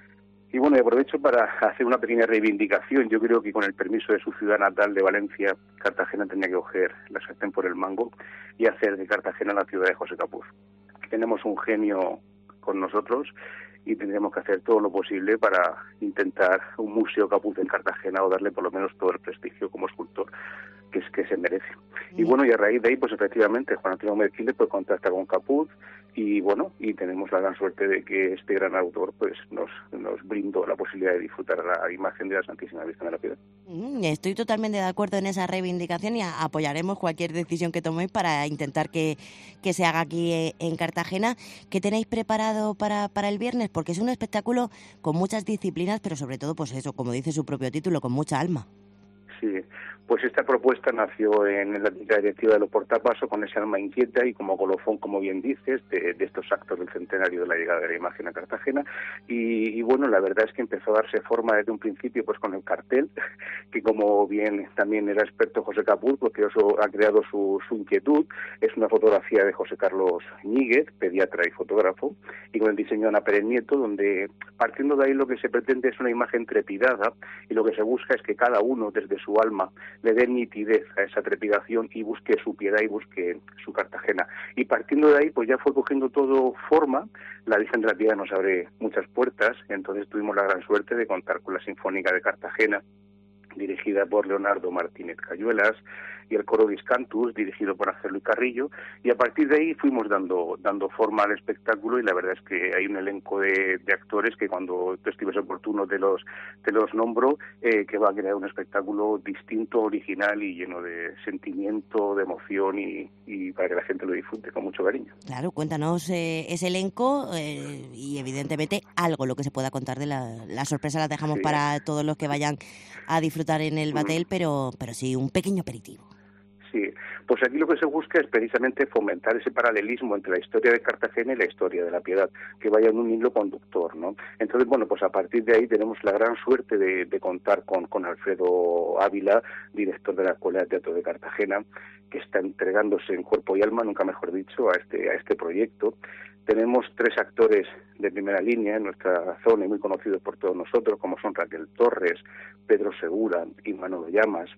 Y bueno, aprovecho para hacer una pequeña reivindicación. Yo creo que con el permiso de su ciudad natal de Valencia, Cartagena tenía que coger la sartén por el mango y hacer de Cartagena la ciudad de José Capuz. Tenemos un genio con nosotros y tendremos que hacer todo lo posible para intentar un museo Capuz en Cartagena, o darle por lo menos todo el prestigio como escultor que es que se merece. Y bueno, y a raíz de ahí, pues efectivamente, Juan Antonio Gómez Quiles pues contacta con Capuz, y bueno, y tenemos la gran suerte de que este gran autor pues nos, nos brindó la posibilidad de disfrutar la imagen de la Santísima Virgen de la Piedad. Estoy totalmente de acuerdo en esa reivindicación, y apoyaremos cualquier decisión que toméis para intentar que, que se haga aquí en Cartagena. ¿Qué tenéis preparado para, para el viernes? Porque es un espectáculo con muchas disciplinas, pero sobre todo, pues eso, como dice su propio título, con mucha alma. Sí, pues esta propuesta nació en la directiva de los Portapasos con ese alma inquieta y como colofón, como bien dices, de, de estos actos del centenario de la llegada de la imagen a Cartagena. Y, y bueno, la verdad es que empezó a darse forma desde un principio pues con el cartel, que como bien también era experto José Capuz, porque eso ha creado su, su inquietud. Es una fotografía de José Carlos Ñíguez, pediatra y fotógrafo, y con el diseño de Ana Pérez Nieto, donde partiendo de ahí lo que se pretende es una imagen trepidada, y lo que se busca es que cada uno desde su alma le dé nitidez a esa trepidación y busque su piedad y busque su Cartagena. Y partiendo de ahí, pues ya fue cogiendo todo forma. La Virgen de la Piedad nos abre muchas puertas, entonces tuvimos la gran suerte de contar con la Sinfónica de Cartagena, dirigida por Leonardo Martínez Cayuelas, y el Coro Discantus, dirigido por Ángel Luis Carrillo, y a partir de ahí fuimos dando dando forma al espectáculo, y la verdad es que hay un elenco de, de actores que cuando tú estimes oportuno te los te los nombro, eh, que va a crear un espectáculo distinto, original y lleno de sentimiento, de emoción, y, y para que la gente lo disfrute con mucho cariño. Claro, cuéntanos eh, ese elenco eh, y evidentemente algo lo que se pueda contar de la, la sorpresa la dejamos sí. para todos los que vayan a disfrutar en el Batel, mm. pero, pero sí un pequeño aperitivo. Sí, pues aquí lo que se busca es precisamente fomentar ese paralelismo entre la historia de Cartagena y la historia de la Piedad, que vaya en un hilo conductor, ¿no? Entonces, bueno, pues a partir de ahí tenemos la gran suerte de, de contar con, con Alfredo Ávila, director de la Escuela de Teatro de Cartagena, que está entregándose en cuerpo y alma, nunca mejor dicho, a este, a este proyecto. Tenemos tres actores de primera línea en nuestra zona y muy conocidos por todos nosotros, como son Raquel Torres, Pedro Segura y Manolo Llamas.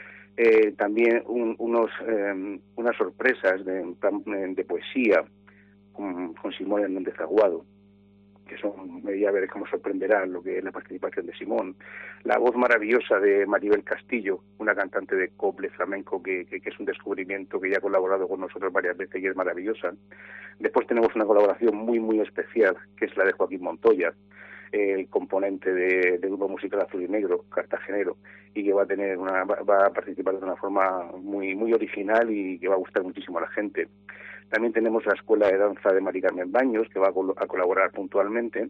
Eh, también un, unos eh, unas sorpresas de, de poesía con, con Simón Hernández Aguado, que son, ya veréis cómo sorprenderán lo que es la participación de Simón. La voz maravillosa de Maribel Castillo, una cantante de cople flamenco que, que, que es un descubrimiento, que ya ha colaborado con nosotros varias veces y es maravillosa. Después tenemos una colaboración muy muy especial, que es la de Joaquín Montoya, el componente de, del grupo musical Azul y Negro, cartagenero, y que va a tener una, va a participar de una forma muy muy original y que va a gustar muchísimo a la gente. También tenemos la Escuela de Danza de Mari Carmen Baños, que va a, col- a colaborar puntualmente,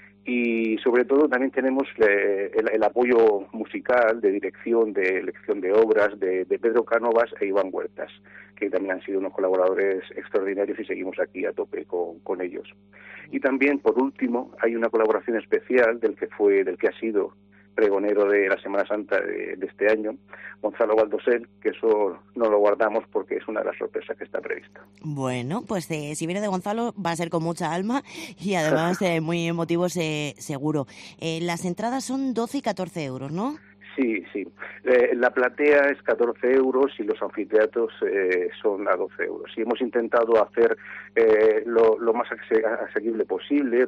y sobre todo también tenemos eh, el, el apoyo musical, de dirección, de elección de obras de, de Pedro Cánovas e Iván Huertas, que también han sido unos colaboradores extraordinarios y seguimos aquí a tope con, con ellos. Y también, por último, hay una colaboración especial del que fue, del que ha sido pregonero de la Semana Santa de, de este año, Gonzalo Baldosel, que eso no lo guardamos porque es una de las sorpresas que está prevista. Bueno, pues eh, si viene de Gonzalo va a ser con mucha alma y además eh, muy emotivo eh, seguro. Eh, las entradas son doce y catorce euros, ¿no? Sí, sí. Eh, la platea es catorce euros y los anfiteatros eh, son a doce euros. Y hemos intentado hacer eh, lo, lo más asequible posible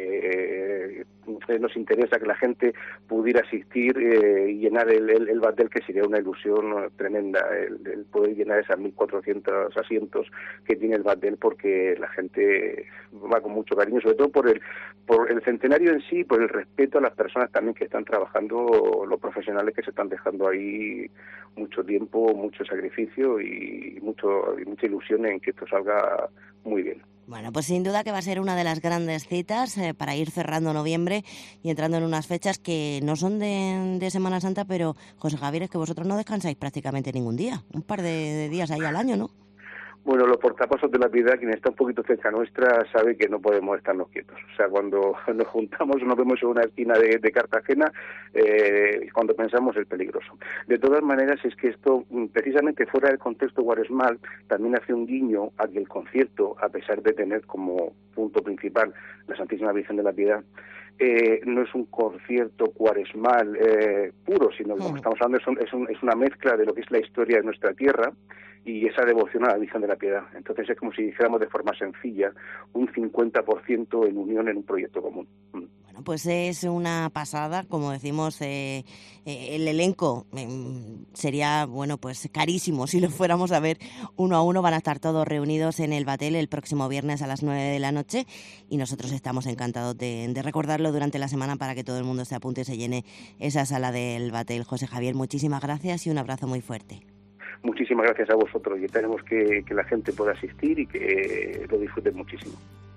porque eh, nos interesa que la gente pudiera asistir eh, y llenar el, el, el Batel, que sería una ilusión tremenda el, el poder llenar esas mil cuatrocientos asientos que tiene el Batel, porque la gente va con mucho cariño, sobre todo por el, por el centenario en sí, por el respeto a las personas también que están trabajando, los profesionales que se están dejando ahí mucho tiempo, mucho sacrificio y mucho y mucha ilusión en que esto salga muy bien. Bueno, pues sin duda que va a ser una de las grandes citas eh, para ir cerrando noviembre y entrando en unas fechas que no son de, de Semana Santa, pero José Javier, es que vosotros no descansáis prácticamente ningún día, un par de, de días ahí al año, ¿no? Bueno, los portapasos de la Piedad, quien está un poquito cerca nuestra, sabe que no podemos estarnos quietos. O sea, cuando nos juntamos, nos vemos en una esquina de, de Cartagena, eh, cuando pensamos es peligroso. De todas maneras, es que esto, precisamente fuera del contexto cuaresmal, también hace un guiño a que el concierto, a pesar de tener como punto principal la Santísima Virgen de la Piedad, Eh, no es un concierto cuaresmal eh, puro, sino que, como estamos hablando, es, un, es, un, es una mezcla de lo que es la historia de nuestra tierra y esa devoción a la Virgen de la Piedad. Entonces es como si dijéramos de forma sencilla un cincuenta por ciento en unión en un proyecto común. Bueno, pues es una pasada, como decimos, eh, eh, el elenco eh, sería, bueno, pues carísimo si lo fuéramos a ver uno a uno. Van a estar todos reunidos en el Batel el próximo viernes a las nueve de la noche y nosotros estamos encantados de, de recordarlo durante la semana para que todo el mundo se apunte y se llene esa sala del Batel. José Javier, muchísimas gracias y un abrazo muy fuerte. Muchísimas gracias a vosotros y esperemos que, que la gente pueda asistir y que lo disfruten muchísimo.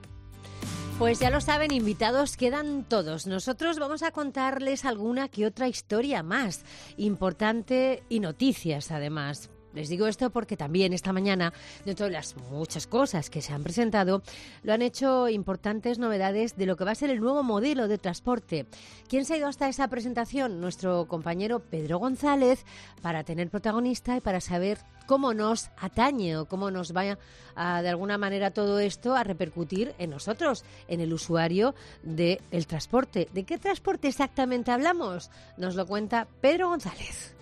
Pues ya lo saben, invitados quedan todos. Nosotros vamos a contarles alguna que otra historia más importante y noticias además. Les digo esto porque también esta mañana, dentro de las muchas cosas que se han presentado, lo han hecho importantes novedades de lo que va a ser el nuevo modelo de transporte. ¿Quién se ha ido hasta esa presentación? Nuestro compañero Pedro González, para tener protagonista y para saber cómo nos atañe o cómo nos vaya a, de alguna manera todo esto a repercutir en nosotros, en el usuario del transporte. ¿De qué transporte exactamente hablamos? Nos lo cuenta Pedro González.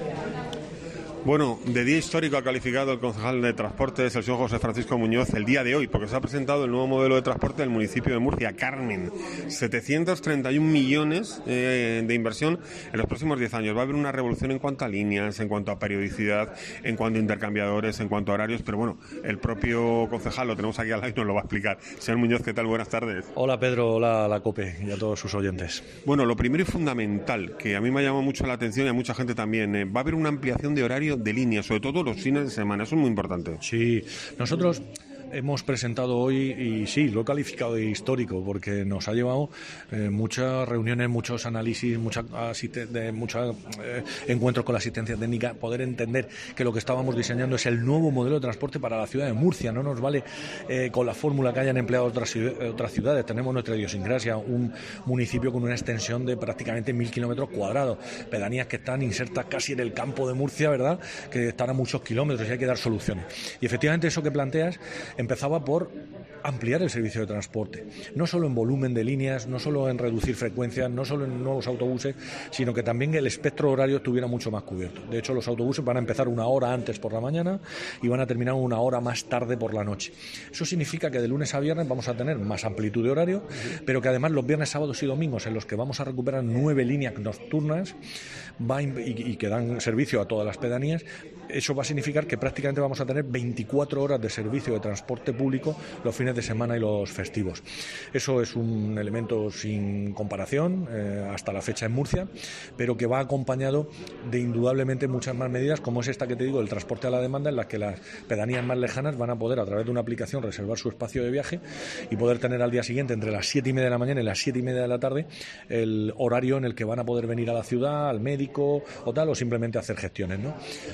Bueno, de día histórico ha calificado el concejal de Transportes, el señor José Francisco Muñoz, el día de hoy, porque se ha presentado el nuevo modelo de transporte del municipio de Murcia, Carmen. setecientos treinta y un millones eh, de inversión en los próximos diez años. Va a haber una revolución en cuanto a líneas, en cuanto a periodicidad, en cuanto a intercambiadores, en cuanto a horarios, pero bueno, el propio concejal, lo tenemos aquí al lado y nos lo va a explicar. Señor Muñoz, ¿qué tal? Buenas tardes. Hola Pedro, hola a la COPE y a todos sus oyentes. Bueno, lo primero y fundamental, que a mí me ha llamado mucho la atención y a mucha gente también, eh, va a haber una ampliación de horario de líneas, sobre todo los fines de semana. Eso es muy importante. Sí, nosotros hemos presentado hoy, y sí, lo he calificado de histórico, porque nos ha llevado eh, muchas reuniones, muchos análisis, muchos de, muchos eh, encuentros con la asistencia técnica, poder entender que lo que estábamos diseñando es el nuevo modelo de transporte para la ciudad de Murcia. No nos vale eh, con la fórmula que hayan empleado otras, otras ciudades. Tenemos nuestra idiosincrasia, un municipio con una extensión de prácticamente mil kilómetros cuadrados, pedanías que están insertas casi en el campo de Murcia, ¿verdad?, que están a muchos kilómetros y hay que dar soluciones. Y efectivamente eso que planteas empezaba por ampliar el servicio de transporte, no solo en volumen de líneas, no solo en reducir frecuencias, no solo en nuevos autobuses, sino que también el espectro horario estuviera mucho más cubierto. De hecho, los autobuses van a empezar una hora antes por la mañana y van a terminar una hora más tarde por la noche. Eso significa que de lunes a viernes vamos a tener más amplitud de horario, pero que además los viernes, sábados y domingos, en los que vamos a recuperar nueve líneas nocturnas va y, y que dan servicio a todas las pedanías, eso va a significar que prácticamente vamos a tener veinticuatro horas de servicio de transporte público los fines de semana y los festivos. Eso es un elemento sin comparación eh, hasta la fecha en Murcia, pero que va acompañado de indudablemente muchas más medidas, como es esta que te digo, el transporte a la demanda, en la que las pedanías más lejanas van a poder, a través de una aplicación, reservar su espacio de viaje y poder tener al día siguiente, entre las siete y media de la mañana y las siete y media de la tarde, el horario en el que van a poder venir a la ciudad, al médico o tal, o simplemente hacer gestiones, ¿no? Entonces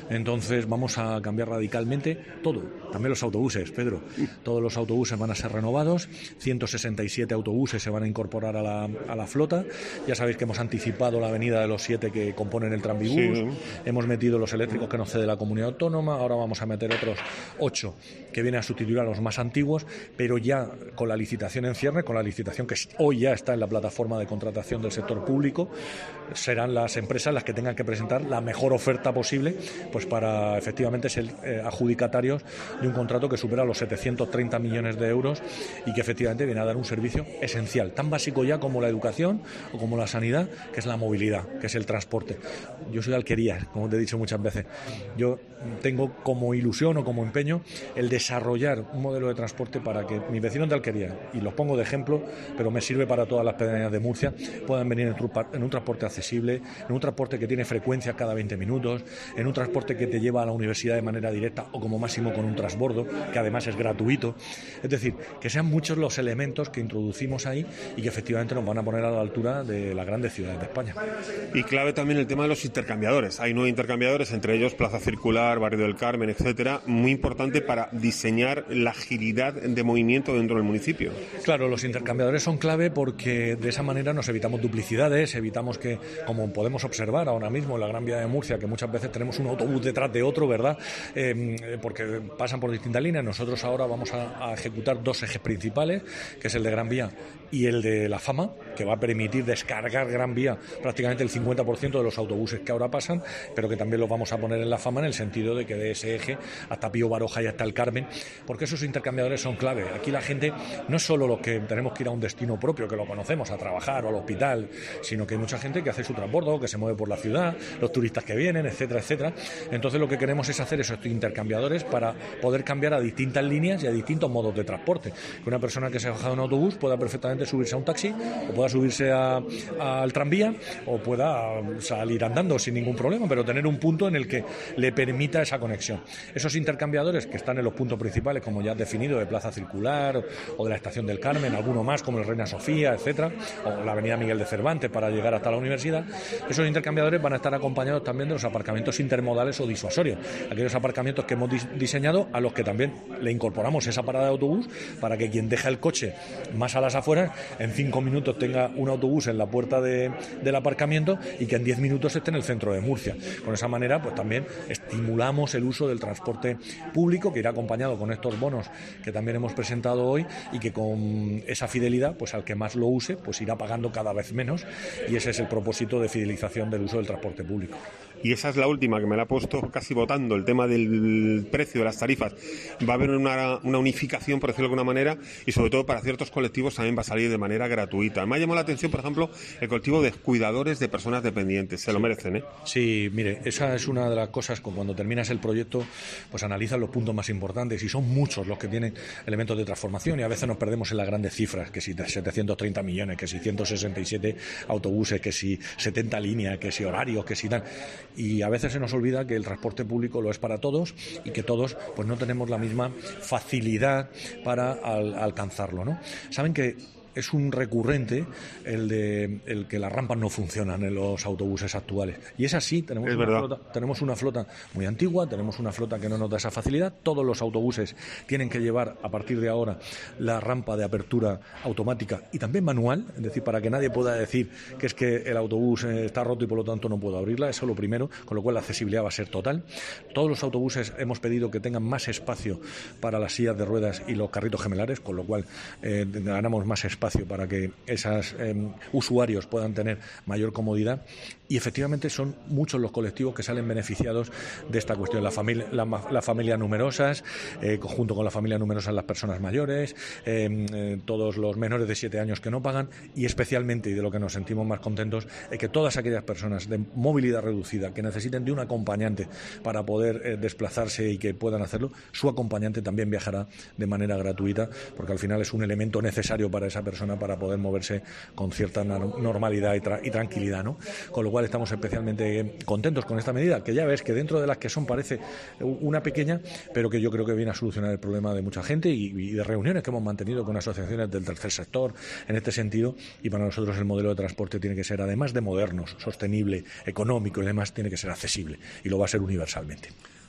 Entonces vamos a cambiar radicalmente todo, también los autobuses, Pedro. Todos los autobuses van a ser renovados, ciento sesenta y siete autobuses se van a incorporar a la, a la flota. Ya sabéis que hemos anticipado la venida de los siete que componen el Tranvibús, sí. Hemos metido los eléctricos que nos cede la comunidad autónoma, ahora vamos a meter otros ocho que vienen a sustituir a los más antiguos, pero ya con la licitación en cierne, con la licitación que hoy ya está en la plataforma de contratación del sector público, serán las empresas las que tengan que presentar la mejor oferta posible, pues para efectivamente ser eh, adjudicatarios de un contrato que supera los setecientos treinta millones de euros y que efectivamente viene a dar un servicio esencial, tan básico ya como la educación o como la sanidad, que es la movilidad, que es el transporte. Yo soy de Alquerías, como te he dicho muchas veces. Yo tengo como ilusión o como empeño el desarrollar un modelo de transporte para que mis vecinos de Alquerías, y los pongo de ejemplo, pero me sirve para todas las pedanías de Murcia, puedan venir en un transporte accesible, en un transporte que tiene frecuencia cada veinte minutos, en un transporte que te lleva a la universidad de manera directa o como máximo con un transbordo, que además es gratuito. Es decir, que sean muchos los elementos que introducimos ahí y que efectivamente nos van a poner a la altura de las grandes ciudades de España. Y clave también el tema de los intercambiadores. Hay nueve intercambiadores, entre ellos Plaza Circular, Barrio del Carmen, etcétera, muy importante para diseñar la agilidad de movimiento dentro del municipio. Claro, los intercambiadores son clave porque de esa manera nos evitamos duplicidades, evitamos que, como podemos observar ahora mismo en la Gran Vía de Murcia, que muchas veces tenemos un autobús detrás de otro, ¿verdad? Eh, porque pasan por distintas líneas. Nosotros ahora vamos a, a ejecutar dos ejes principales, que es el de Gran Vía y el de La Fama, que va a permitir descargar Gran Vía prácticamente el cincuenta por ciento de los autobuses que ahora pasan, pero que también los vamos a poner en La Fama en el sentido de que de ese eje hasta Pío Baroja y hasta el Carmen, porque esos intercambiadores son clave. Aquí la gente no es solo los que tenemos que ir a un destino propio, que lo conocemos, a trabajar o al hospital, sino que hay mucha gente que hace su transbordo, que se mueve por la ciudad, los turistas que vienen, etcétera, etcétera. Entonces lo que queremos es hacer esos intercambiadores para poder cambiar a distintas líneas y a distintos modos de transporte. Que una persona que se baja de un autobús pueda perfectamente subirse a un taxi, o pueda subirse a, a, al tranvía, o pueda salir andando sin ningún problema, pero tener un punto en el que le permita esa conexión. Esos intercambiadores que están en los puntos principales, como ya has definido, de Plaza Circular o de la Estación del Carmen, alguno más como el Reina Sofía, etcétera, o la Avenida Miguel de Cervantes para llegar hasta la universidad, esos intercambiadores van a estar acompañados también de los aparcamientos intermodales o disuasorios, aquellos aparcamientos que hemos diseñado a los que también le incorporamos esa parada de autobús para que quien deja el coche más a las afueras en cinco minutos tenga un autobús en la puerta de, del aparcamiento y que en diez minutos esté en el centro de Murcia. Con esa manera pues también estimulamos el uso del transporte público, que irá acompañado con estos bonos que también hemos presentado hoy, y que con esa fidelidad pues al que más lo use pues irá pagando cada vez menos, y ese es el propósito de fidelización del uso del transporte público. Y esa es la última, que me la ha puesto casi votando, el tema del precio de las tarifas. Va a haber una, una unificación, por decirlo de alguna manera, y sobre todo para ciertos colectivos también va a salir de manera gratuita. Me ha llamado la atención, por ejemplo, el colectivo de cuidadores de personas dependientes. Se lo merecen, ¿eh? Sí, mire, esa es una de las cosas que cuando terminas el proyecto, pues analizas los puntos más importantes, y son muchos los que tienen elementos de transformación, y a veces nos perdemos en las grandes cifras, que si setecientos treinta millones, que si ciento sesenta y siete autobuses, que si setenta líneas, que si horarios, que si tal. Y a veces se nos olvida que el transporte público lo es para todos y que todos pues no tenemos la misma facilidad para al, alcanzarlo, ¿no? Saben que es un recurrente el de el que las rampas no funcionan en los autobuses actuales. Y es así, tenemos, es una verdad. flota, tenemos una flota muy antigua, tenemos una flota que no nos da esa facilidad. Todos los autobuses tienen que llevar a partir de ahora la rampa de apertura automática y también manual, es decir, para que nadie pueda decir que es que el autobús está roto y por lo tanto no puedo abrirla. Eso es lo primero, con lo cual la accesibilidad va a ser total. Todos los autobuses hemos pedido que tengan más espacio para las sillas de ruedas y los carritos gemelares, con lo cual eh, ganamos más espacio para que esos eh, usuarios puedan tener mayor comodidad, y efectivamente son muchos los colectivos que salen beneficiados de esta cuestión. La familia, la, las familias numerosas, eh, junto con las familias numerosas las personas mayores, eh, eh, todos los menores de siete años que no pagan, y especialmente, y de lo que nos sentimos más contentos, es que todas aquellas personas de movilidad reducida que necesiten de un acompañante para poder eh, desplazarse y que puedan hacerlo, su acompañante también viajará de manera gratuita, porque al final es un elemento necesario para esa persona para poder moverse con cierta normalidad y, tra- y tranquilidad, ¿no? Con lo cual estamos especialmente contentos con esta medida, que ya ves que dentro de las que son parece una pequeña, pero que yo creo que viene a solucionar el problema de mucha gente y, y de reuniones que hemos mantenido con asociaciones del tercer sector en este sentido. Y para nosotros el modelo de transporte tiene que ser, además de moderno, sostenible, económico y demás, tiene que ser accesible, y lo va a ser universalmente.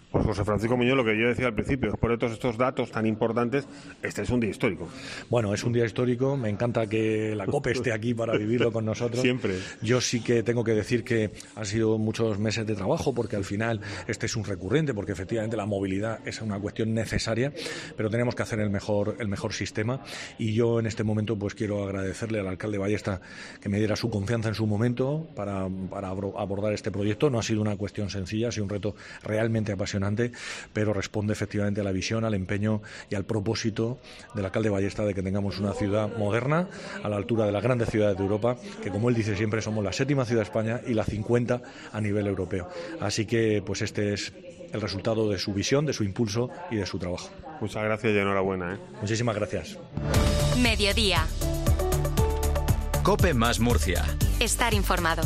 Pues José Francisco Muñoz, lo que yo decía al principio, después de todos estos datos tan importantes, este es un día histórico. Bueno, es un día histórico, me encanta que la COPE esté aquí para vivirlo con nosotros. Siempre. Yo sí que tengo que decir que han sido muchos meses de trabajo, porque al final este es un recurrente, porque efectivamente la movilidad es una cuestión necesaria, pero tenemos que hacer el mejor, el mejor sistema, y yo en este momento pues quiero agradecerle al alcalde Ballesta que me diera su confianza en su momento para, para abordar este proyecto. No ha sido una cuestión sencilla, ha sido un reto realmente apasionante, pero responde efectivamente a la visión, al empeño y al propósito del alcalde Ballesta de que tengamos una ciudad moderna a la altura de las grandes ciudades de Europa, que como él dice siempre somos la séptima ciudad de España y la cincuenta a nivel europeo. Así que pues este es el resultado de su visión, de su impulso y de su trabajo. Muchas gracias y enhorabuena, ¿eh? Muchísimas gracias. Mediodía. COPE más Murcia. Estar informado.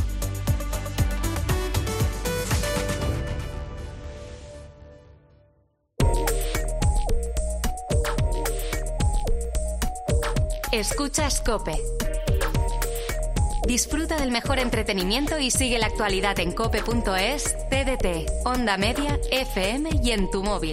Escuchas COPE. Disfruta del mejor entretenimiento y sigue la actualidad en cope punto es, T D T, Onda Media, F M y en tu móvil.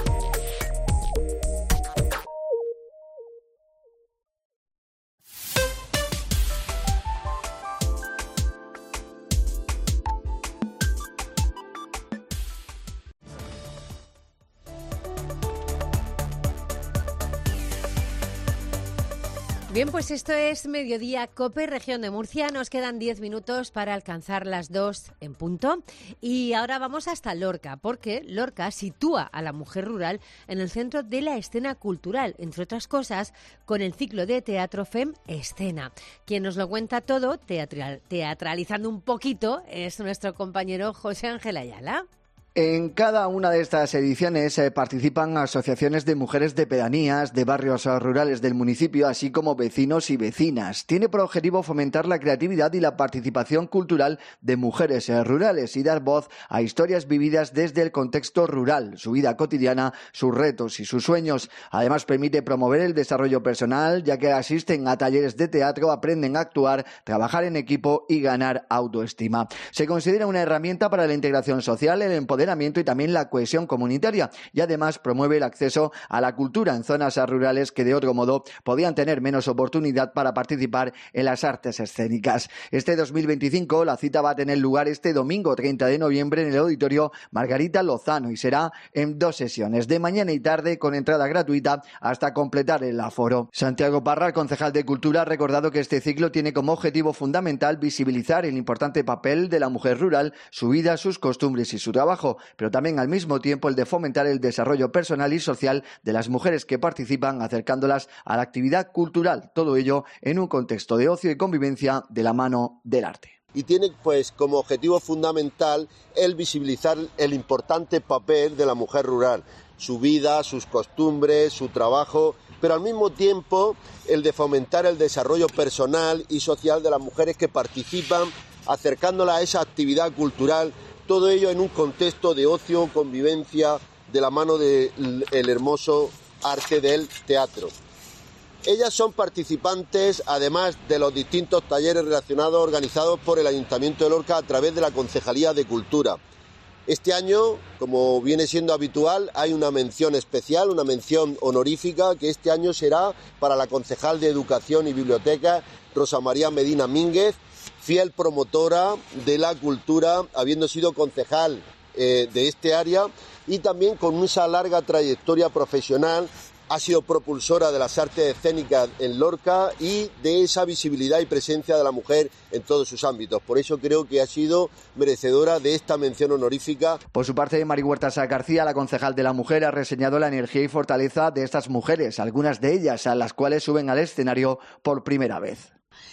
Bien, pues esto es Mediodía COPE, región de Murcia. Nos quedan diez minutos para alcanzar las dos en punto. Y ahora vamos hasta Lorca, porque Lorca sitúa a la mujer rural en el centro de la escena cultural, entre otras cosas, con el ciclo de teatro FEM Escena. Quien nos lo cuenta todo, teatral, teatralizando un poquito, es nuestro compañero José Ángel Ayala. En cada una de estas ediciones eh, participan asociaciones de mujeres de pedanías, de barrios eh, rurales del municipio, así como vecinos y vecinas. Tiene por objetivo fomentar la creatividad y la participación cultural de mujeres eh, rurales y dar voz a historias vividas desde el contexto rural, su vida cotidiana, sus retos y sus sueños. Además, permite promover el desarrollo personal, ya que asisten a talleres de teatro, aprenden a actuar, trabajar en equipo y ganar autoestima. Se considera una herramienta para la integración social, el empoderamiento y también la cohesión comunitaria, y además promueve el acceso a la cultura en zonas rurales que de otro modo podían tener menos oportunidad para participar en las artes escénicas. Este dos mil veinticinco la cita va a tener lugar este domingo treinta de noviembre en el auditorio Margarita Lozano y será en dos sesiones, de mañana y tarde, con entrada gratuita hasta completar el aforo. Santiago Parra, el concejal de Cultura, ha recordado que este ciclo tiene como objetivo fundamental visibilizar el importante papel de la mujer rural, su vida, sus costumbres y su trabajo, pero también al mismo tiempo el de fomentar el desarrollo personal y social de las mujeres que participan, acercándolas a la actividad cultural, todo ello en un contexto de ocio y convivencia de la mano del arte. Y tiene pues como objetivo fundamental el visibilizar el importante papel de la mujer rural, su vida, sus costumbres, su trabajo, pero al mismo tiempo el de fomentar el desarrollo personal y social de las mujeres que participan, acercándolas a esa actividad cultural. Todo ello en un contexto de ocio, convivencia, de la mano del hermoso arte del teatro. Ellas son participantes, además de los distintos talleres relacionados organizados por el Ayuntamiento de Lorca a través de la Concejalía de Cultura. Este año, como viene siendo habitual, hay una mención especial, una mención honorífica, que este año será para la concejal de Educación y Biblioteca, Rosa María Medina Mínguez, fiel promotora de la cultura, habiendo sido concejal eh, de este área y también con esa larga trayectoria profesional. Ha sido propulsora de las artes escénicas en Lorca y de esa visibilidad y presencia de la mujer en todos sus ámbitos. Por eso creo que ha sido merecedora de esta mención honorífica. Por su parte, Mari Huertas García, la concejal de la mujer, ha reseñado la energía y fortaleza de estas mujeres, algunas de ellas a las cuales suben al escenario por primera vez.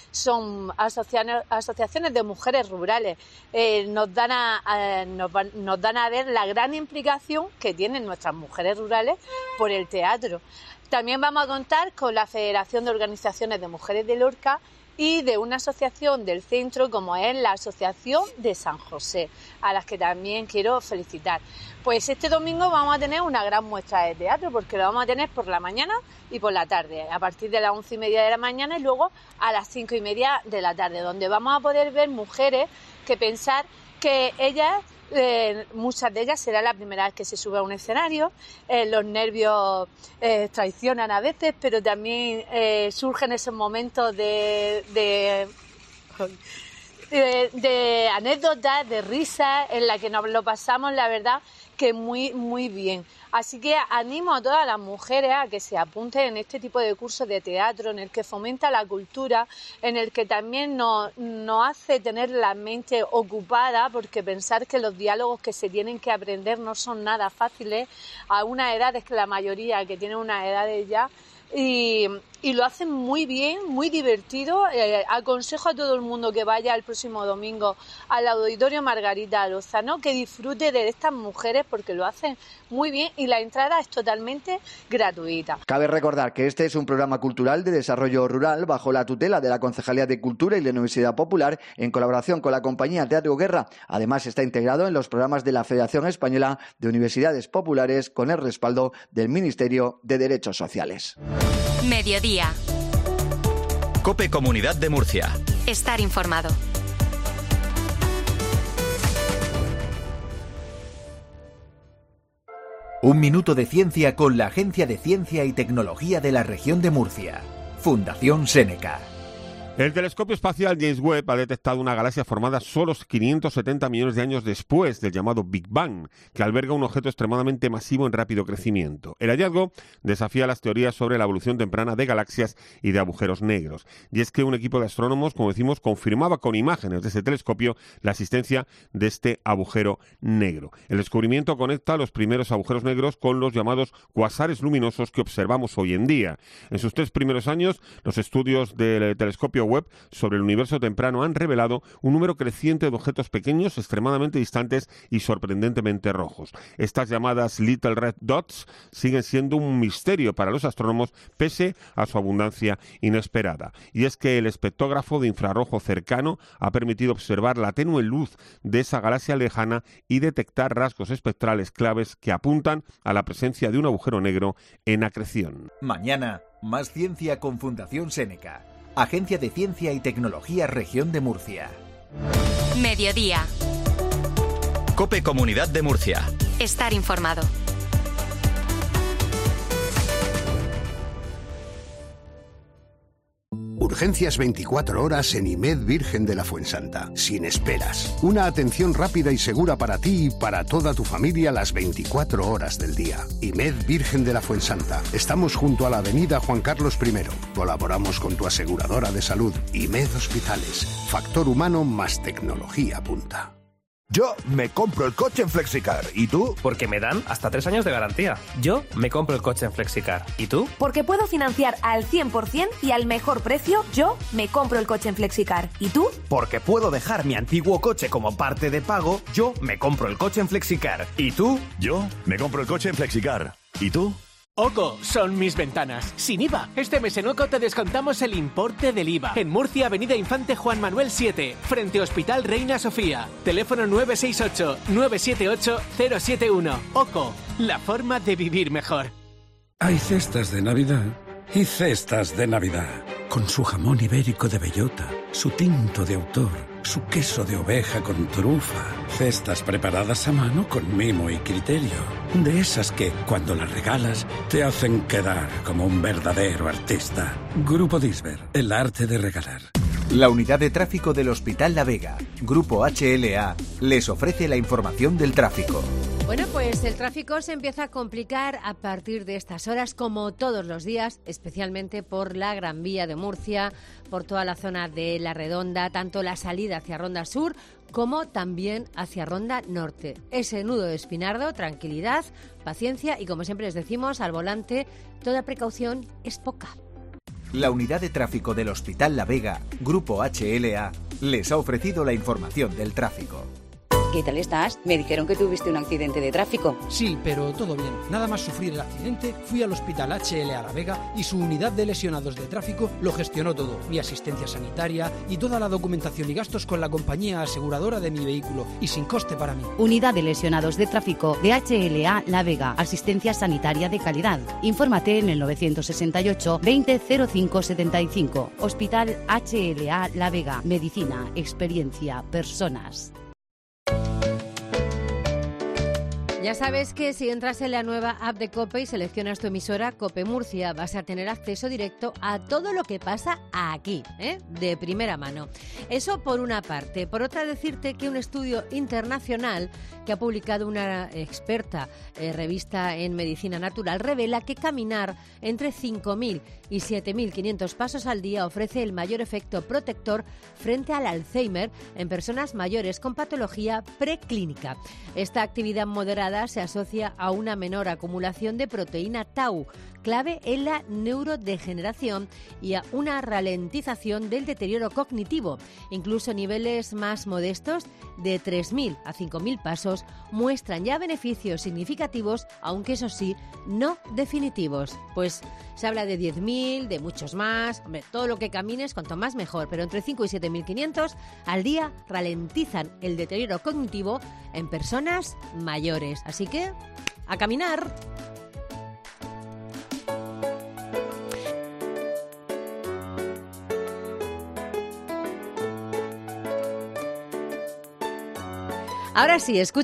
Son asociaciones de mujeres rurales. Eh, nos, dan a, a, nos, nos dan a ver la gran implicación que tienen nuestras mujeres rurales por el teatro. También vamos a contar con la Federación de Organizaciones de Mujeres de Lorca y de una asociación del centro como es la Asociación de San José, a las que también quiero felicitar. Pues este domingo vamos a tener una gran muestra de teatro, porque lo vamos a tener por la mañana y por la tarde, a partir de las once y media de la mañana y luego a las cinco y media de la tarde, donde vamos a poder ver mujeres que pensar que ellas Eh, muchas de ellas será la primera vez que se sube a un escenario, eh, los nervios eh, traicionan a veces, pero también eh, surgen esos momentos de, de, de, de anécdotas, de risas, en la que nos lo pasamos, la verdad, que muy, muy bien. Así que animo a todas las mujeres a que se apunten en este tipo de cursos de teatro, en el que fomenta la cultura, en el que también nos, nos hace tener la mente ocupada, porque pensar que los diálogos que se tienen que aprender no son nada fáciles a unas edades que la mayoría que tienen unas edades ya, y, y lo hacen muy bien, muy divertido. Eh, aconsejo a todo el mundo que vaya el próximo domingo al Auditorio Margarita Lozano, que disfrute de estas mujeres porque lo hacen muy bien y la entrada es totalmente gratuita. Cabe recordar que este es un programa cultural de desarrollo rural bajo la tutela de la Concejalía de Cultura y la Universidad Popular en colaboración con la compañía Teatro Guerra. Además está integrado en los programas de la Federación Española de Universidades Populares con el respaldo del Ministerio de Derechos Sociales. Mediodía. COPE Comunidad de Murcia. Estar informado. Un minuto de ciencia con la Agencia de Ciencia y Tecnología de la Región de Murcia. Fundación Seneca. El telescopio espacial James Webb ha detectado una galaxia formada solo quinientos setenta millones de años después del llamado Big Bang, que alberga un objeto extremadamente masivo en rápido crecimiento. El hallazgo desafía las teorías sobre la evolución temprana de galaxias y de agujeros negros. Y es que un equipo de astrónomos, como decimos, confirmaba con imágenes de ese telescopio la existencia de este agujero negro. El descubrimiento conecta los primeros agujeros negros con los llamados cuasares luminosos que observamos hoy en día. En sus tres primeros años, los estudios del telescopio Webb sobre el universo temprano han revelado un número creciente de objetos pequeños, extremadamente distantes y sorprendentemente rojos. Estas llamadas Little Red Dots siguen siendo un misterio para los astrónomos pese a su abundancia inesperada. Y es que el espectrógrafo de infrarrojo cercano ha permitido observar la tenue luz de esa galaxia lejana y detectar rasgos espectrales claves que apuntan a la presencia de un agujero negro en acreción. Mañana, más ciencia con Fundación Seneca. Agencia de Ciencia y Tecnología Región de Murcia. Mediodía. COPE Comunidad de Murcia. Estar informado. Urgencias veinticuatro horas en IMED Virgen de la Fuensanta. Sin esperas. Una atención rápida y segura para ti y para toda tu familia las veinticuatro horas del día. IMED Virgen de la Fuensanta. Estamos junto a la avenida Juan Carlos primero. Colaboramos con tu aseguradora de salud. IMED Hospitales. Factor humano más tecnología punta. Yo me compro el coche en Flexicar. ¿Y tú? Porque me dan hasta tres años de garantía. Yo me compro el coche en Flexicar. ¿Y tú? Porque puedo financiar al cien por ciento y al mejor precio. Yo me compro el coche en Flexicar. ¿Y tú? Porque puedo dejar mi antiguo coche como parte de pago. Yo me compro el coche en Flexicar. ¿Y tú? Yo me compro el coche en Flexicar. ¿Y tú? OCO, son mis ventanas. Sin I V A. Este mes en OCO te descontamos el importe del I V A. En Murcia, Avenida Infante Juan Manuel siete, frente Hospital Reina Sofía. Teléfono nueve seis ocho, nueve siete ocho, cero siete uno. OCO, la forma de vivir mejor. Hay cestas de Navidad y cestas de Navidad. Con su jamón ibérico de bellota, su tinto de autor, su queso de oveja con trufa. Cestas preparadas a mano con mimo y criterio. De esas que, cuando las regalas, te hacen quedar como un verdadero artista. Grupo Disver, el arte de regalar. La unidad de tráfico del Hospital La Vega, Grupo H L A, les ofrece la información del tráfico. Bueno, pues el tráfico se empieza a complicar a partir de estas horas, como todos los días, especialmente por la Gran Vía de Murcia, por toda la zona de La Redonda, tanto la salida hacia Ronda Sur como también hacia Ronda Norte. Ese nudo de Espinardo, tranquilidad, paciencia y, como siempre les decimos, al volante, toda precaución es poca. La unidad de tráfico del Hospital La Vega, Grupo H L A, les ha ofrecido la información del tráfico. ¿Qué tal estás? Me dijeron que tuviste un accidente de tráfico. Sí, pero todo bien. Nada más sufrir el accidente, fui al Hospital H L A La Vega y su unidad de lesionados de tráfico lo gestionó todo. Mi asistencia sanitaria y toda la documentación y gastos con la compañía aseguradora de mi vehículo y sin coste para mí. Unidad de lesionados de tráfico de H L A La Vega. Asistencia sanitaria de calidad. Infórmate en el nueve seis ocho, veinte, cero cinco setenta y cinco. Hospital H L A La Vega. Medicina, experiencia, personas. Ya sabes que si entras en la nueva app de COPE y seleccionas tu emisora COPE Murcia, vas a tener acceso directo a todo lo que pasa aquí, ¿eh? De primera mano. Eso por una parte. Por otra, decirte que un estudio internacional que ha publicado una experta eh, revista en medicina natural revela que caminar entre cinco mil y siete mil quinientos pasos al día ofrece el mayor efecto protector frente al Alzheimer en personas mayores con patología preclínica. Esta actividad moderada se asocia a una menor acumulación de proteína tau, clave en la neurodegeneración, y a una ralentización del deterioro cognitivo. Incluso niveles más modestos, de tres mil a cinco mil pasos, muestran ya beneficios significativos, aunque eso sí, no definitivos. Pues se habla de diez mil, de muchos más. Hombre, todo lo que camines, cuanto más mejor, pero entre cinco y siete mil quinientos al día ralentizan el deterioro cognitivo en personas mayores. Así que, ¡a caminar! Ahora sí, escucha.